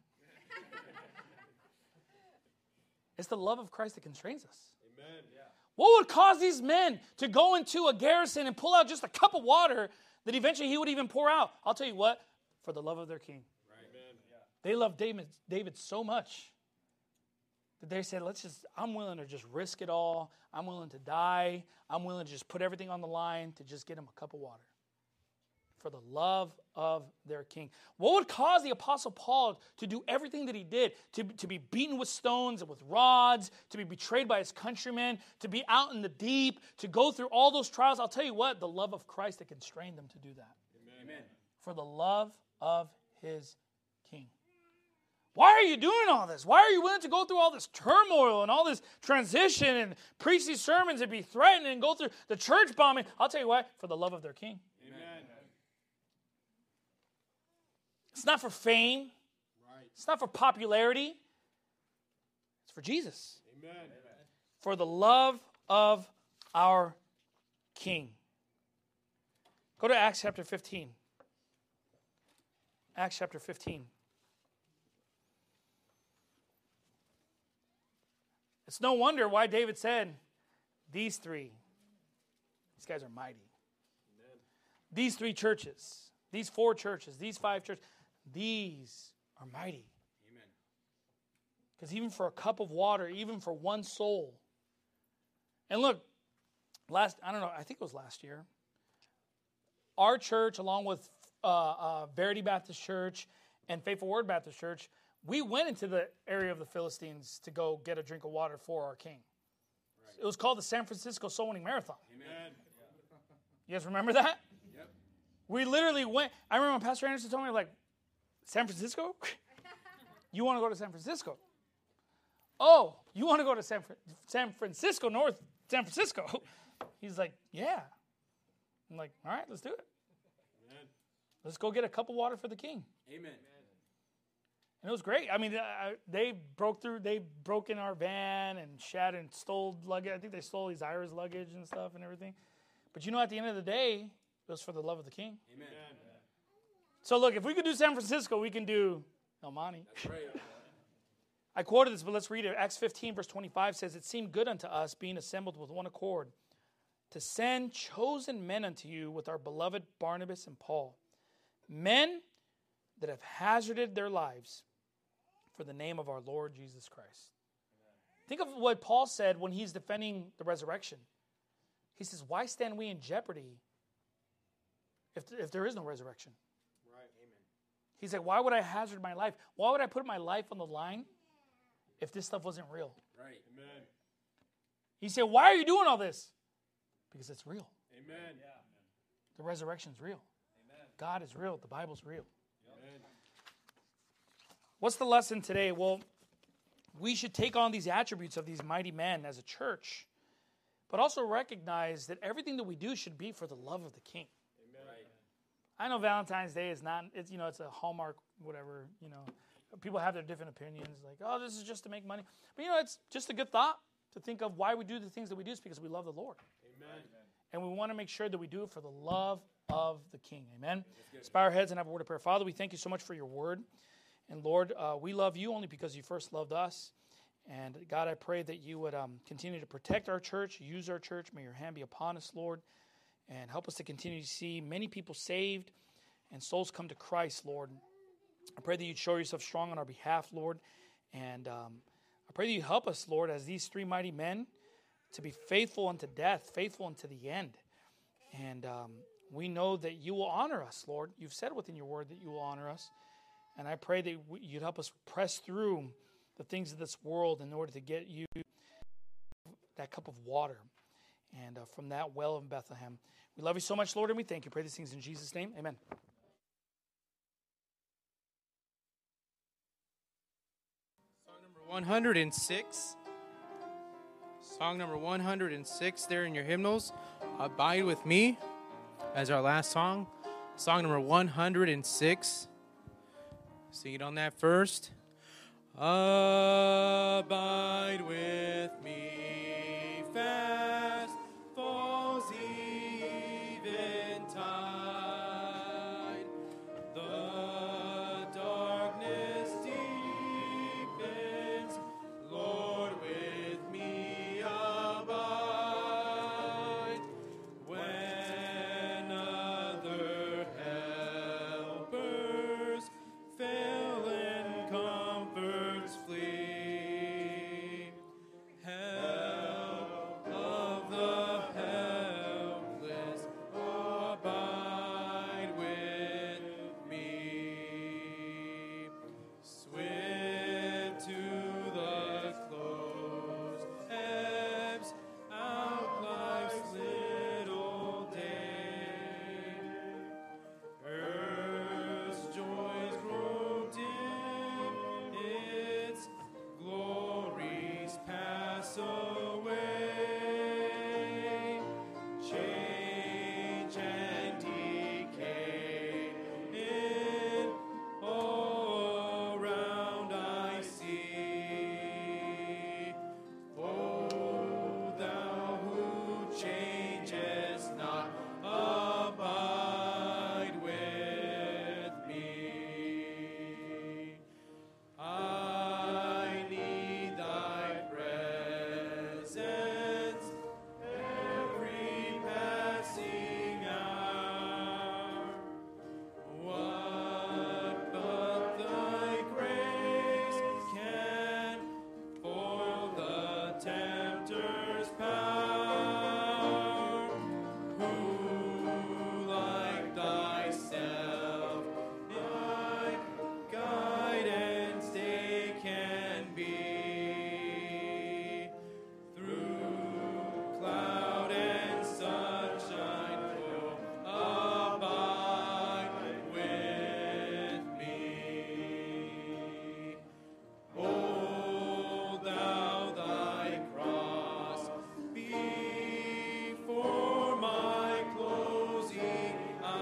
S1: It's the love of Christ that constrains us.
S2: Amen. Yeah.
S1: What would cause these men to go into a garrison and pull out just a cup of water that eventually he would even pour out? I'll tell you what, for the love of their king.
S2: Right. Amen. Yeah.
S1: They loved David, David so much that they said, let's just, I'm willing to just risk it all. I'm willing to die. I'm willing to just put everything on the line to just get him a cup of water. For the love of their king. What would cause the Apostle Paul to do everything that he did? To, to be beaten with stones and with rods, to be betrayed by his countrymen, to be out in the deep, to go through all those trials. I'll tell you what, the love of Christ that constrained them to do that.
S2: Amen.
S1: For the love of his king. Why are you doing all this? Why are you willing to go through all this turmoil and all this transition and preach these sermons and be threatened and go through the church bombing? I'll tell you what, for the love of their king.
S2: Amen.
S1: It's not for fame.
S2: Right.
S1: It's not for popularity. It's for Jesus.
S2: Amen.
S1: For the love of our King. Go to Acts chapter fifteen. Acts chapter fifteen. It's no wonder why David said, these three, these guys are mighty. Amen. These three churches, these four churches, these five churches, these are mighty.
S2: Amen.
S1: Because even for a cup of water, even for one soul. And look, last, I don't know, I think it was last year, our church, along with uh, uh, Verity Baptist Church and Faithful Word Baptist Church, we went into the area of the Philistines to go get a drink of water for our King. Right. It was called the San Francisco Soul Winning Marathon.
S2: Amen.
S1: You guys remember that?
S2: Yep.
S1: We literally went, I remember when Pastor Anderson told me, like, San Francisco? You want to go to San Francisco? Oh, you want to go to San, San Francisco, North San Francisco? He's like, yeah. I'm like, all right, let's do it.
S2: Amen.
S1: Let's go get a cup of water for the King.
S2: Amen.
S1: And it was great. I mean, they broke through, they broke in our van and shattered and stole luggage. I think they stole these Irish luggage and stuff and everything. But you know, at the end of the day, it was for the love of the King.
S2: Amen.
S1: So look, if we could do San Francisco, we can do El Monte.
S2: That's right.
S1: I quoted this, but let's read it. Acts fifteen, verse twenty-five says, it seemed good unto us, being assembled with one accord, to send chosen men unto you with our beloved Barnabas and Paul, men that have hazarded their lives for the name of our Lord Jesus Christ. Amen. Think of what Paul said when he's defending the resurrection. He says, why stand we in jeopardy if, if there is no resurrection?
S2: Right. Amen.
S1: He's like, why would I hazard my life? Why would I put my life on the line if this stuff wasn't real?
S2: Right. Amen.
S1: He said, why are you doing all this? Because it's real.
S2: Amen. Yeah.
S1: The resurrection's real.
S2: Amen.
S1: God is real. The Bible's real.
S2: Amen.
S1: What's the lesson today? Well, we should take on these attributes of these mighty men as a church, but also recognize that everything that we do should be for the love of the King.
S2: Amen. Right.
S1: I know Valentine's Day is not, it's, you know, it's a Hallmark, whatever, you know. People have their different opinions, like, oh, this is just to make money. But, you know, it's just a good thought to think of why we do the things that we do is because we love the Lord.
S2: Amen.
S1: And we want to make sure that we do it for the love of the King. Amen? Let's bow our heads and have a word of prayer. Father, we thank you so much for your word. And Lord, uh, we love you only because you first loved us. And God, I pray that you would um, continue to protect our church, use our church. May your hand be upon us, Lord. And help us to continue to see many people saved and souls come to Christ, Lord. I pray that you'd show yourself strong on our behalf, Lord. And um, I pray that you help us, Lord, as these three mighty men to be faithful unto death, faithful unto the end. And um, we know that you will honor us, Lord. You've said within your word that you will honor us. And I pray that you'd help us press through the things of this world in order to get you that cup of water. And uh, from that well of Bethlehem. We love you so much, Lord, and we thank you. Pray these things in Jesus' name. Amen.
S2: Song number one hundred six. Song number one hundred six there in your hymnals. Abide with Me as our last song. Song number one hundred six. Sing it on that first. Abide with me, fast falls eventide. The darkness deepens, Lord, with me abide. When other helpers fail and comforts flee, help of the helpless, abide with me. Swift to the close ebbs out life's little day. Earth's joys grow dim, its glories pass away. Change and decay in all around I see. O thou who changest not, abide with me. I need thy presence every passing hour. What but thy grace can foil the tempter's power? Who like thyself my guide and stay can be? Through cloud and sunshine, oh, abide with me. Hold thou thy cross before my closing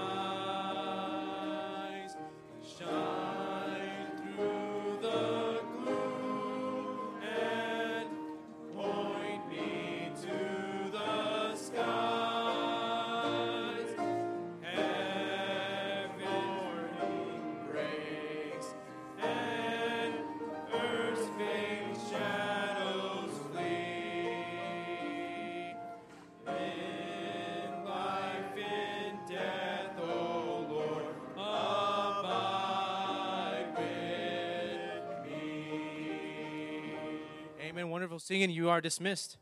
S2: eyes. Shine through the gloom and point me to the skies. Heaven breaks and earth's vain shadows flee. In life, in death, O Lord, abide with me. Amen. Wonderful singing. You are dismissed.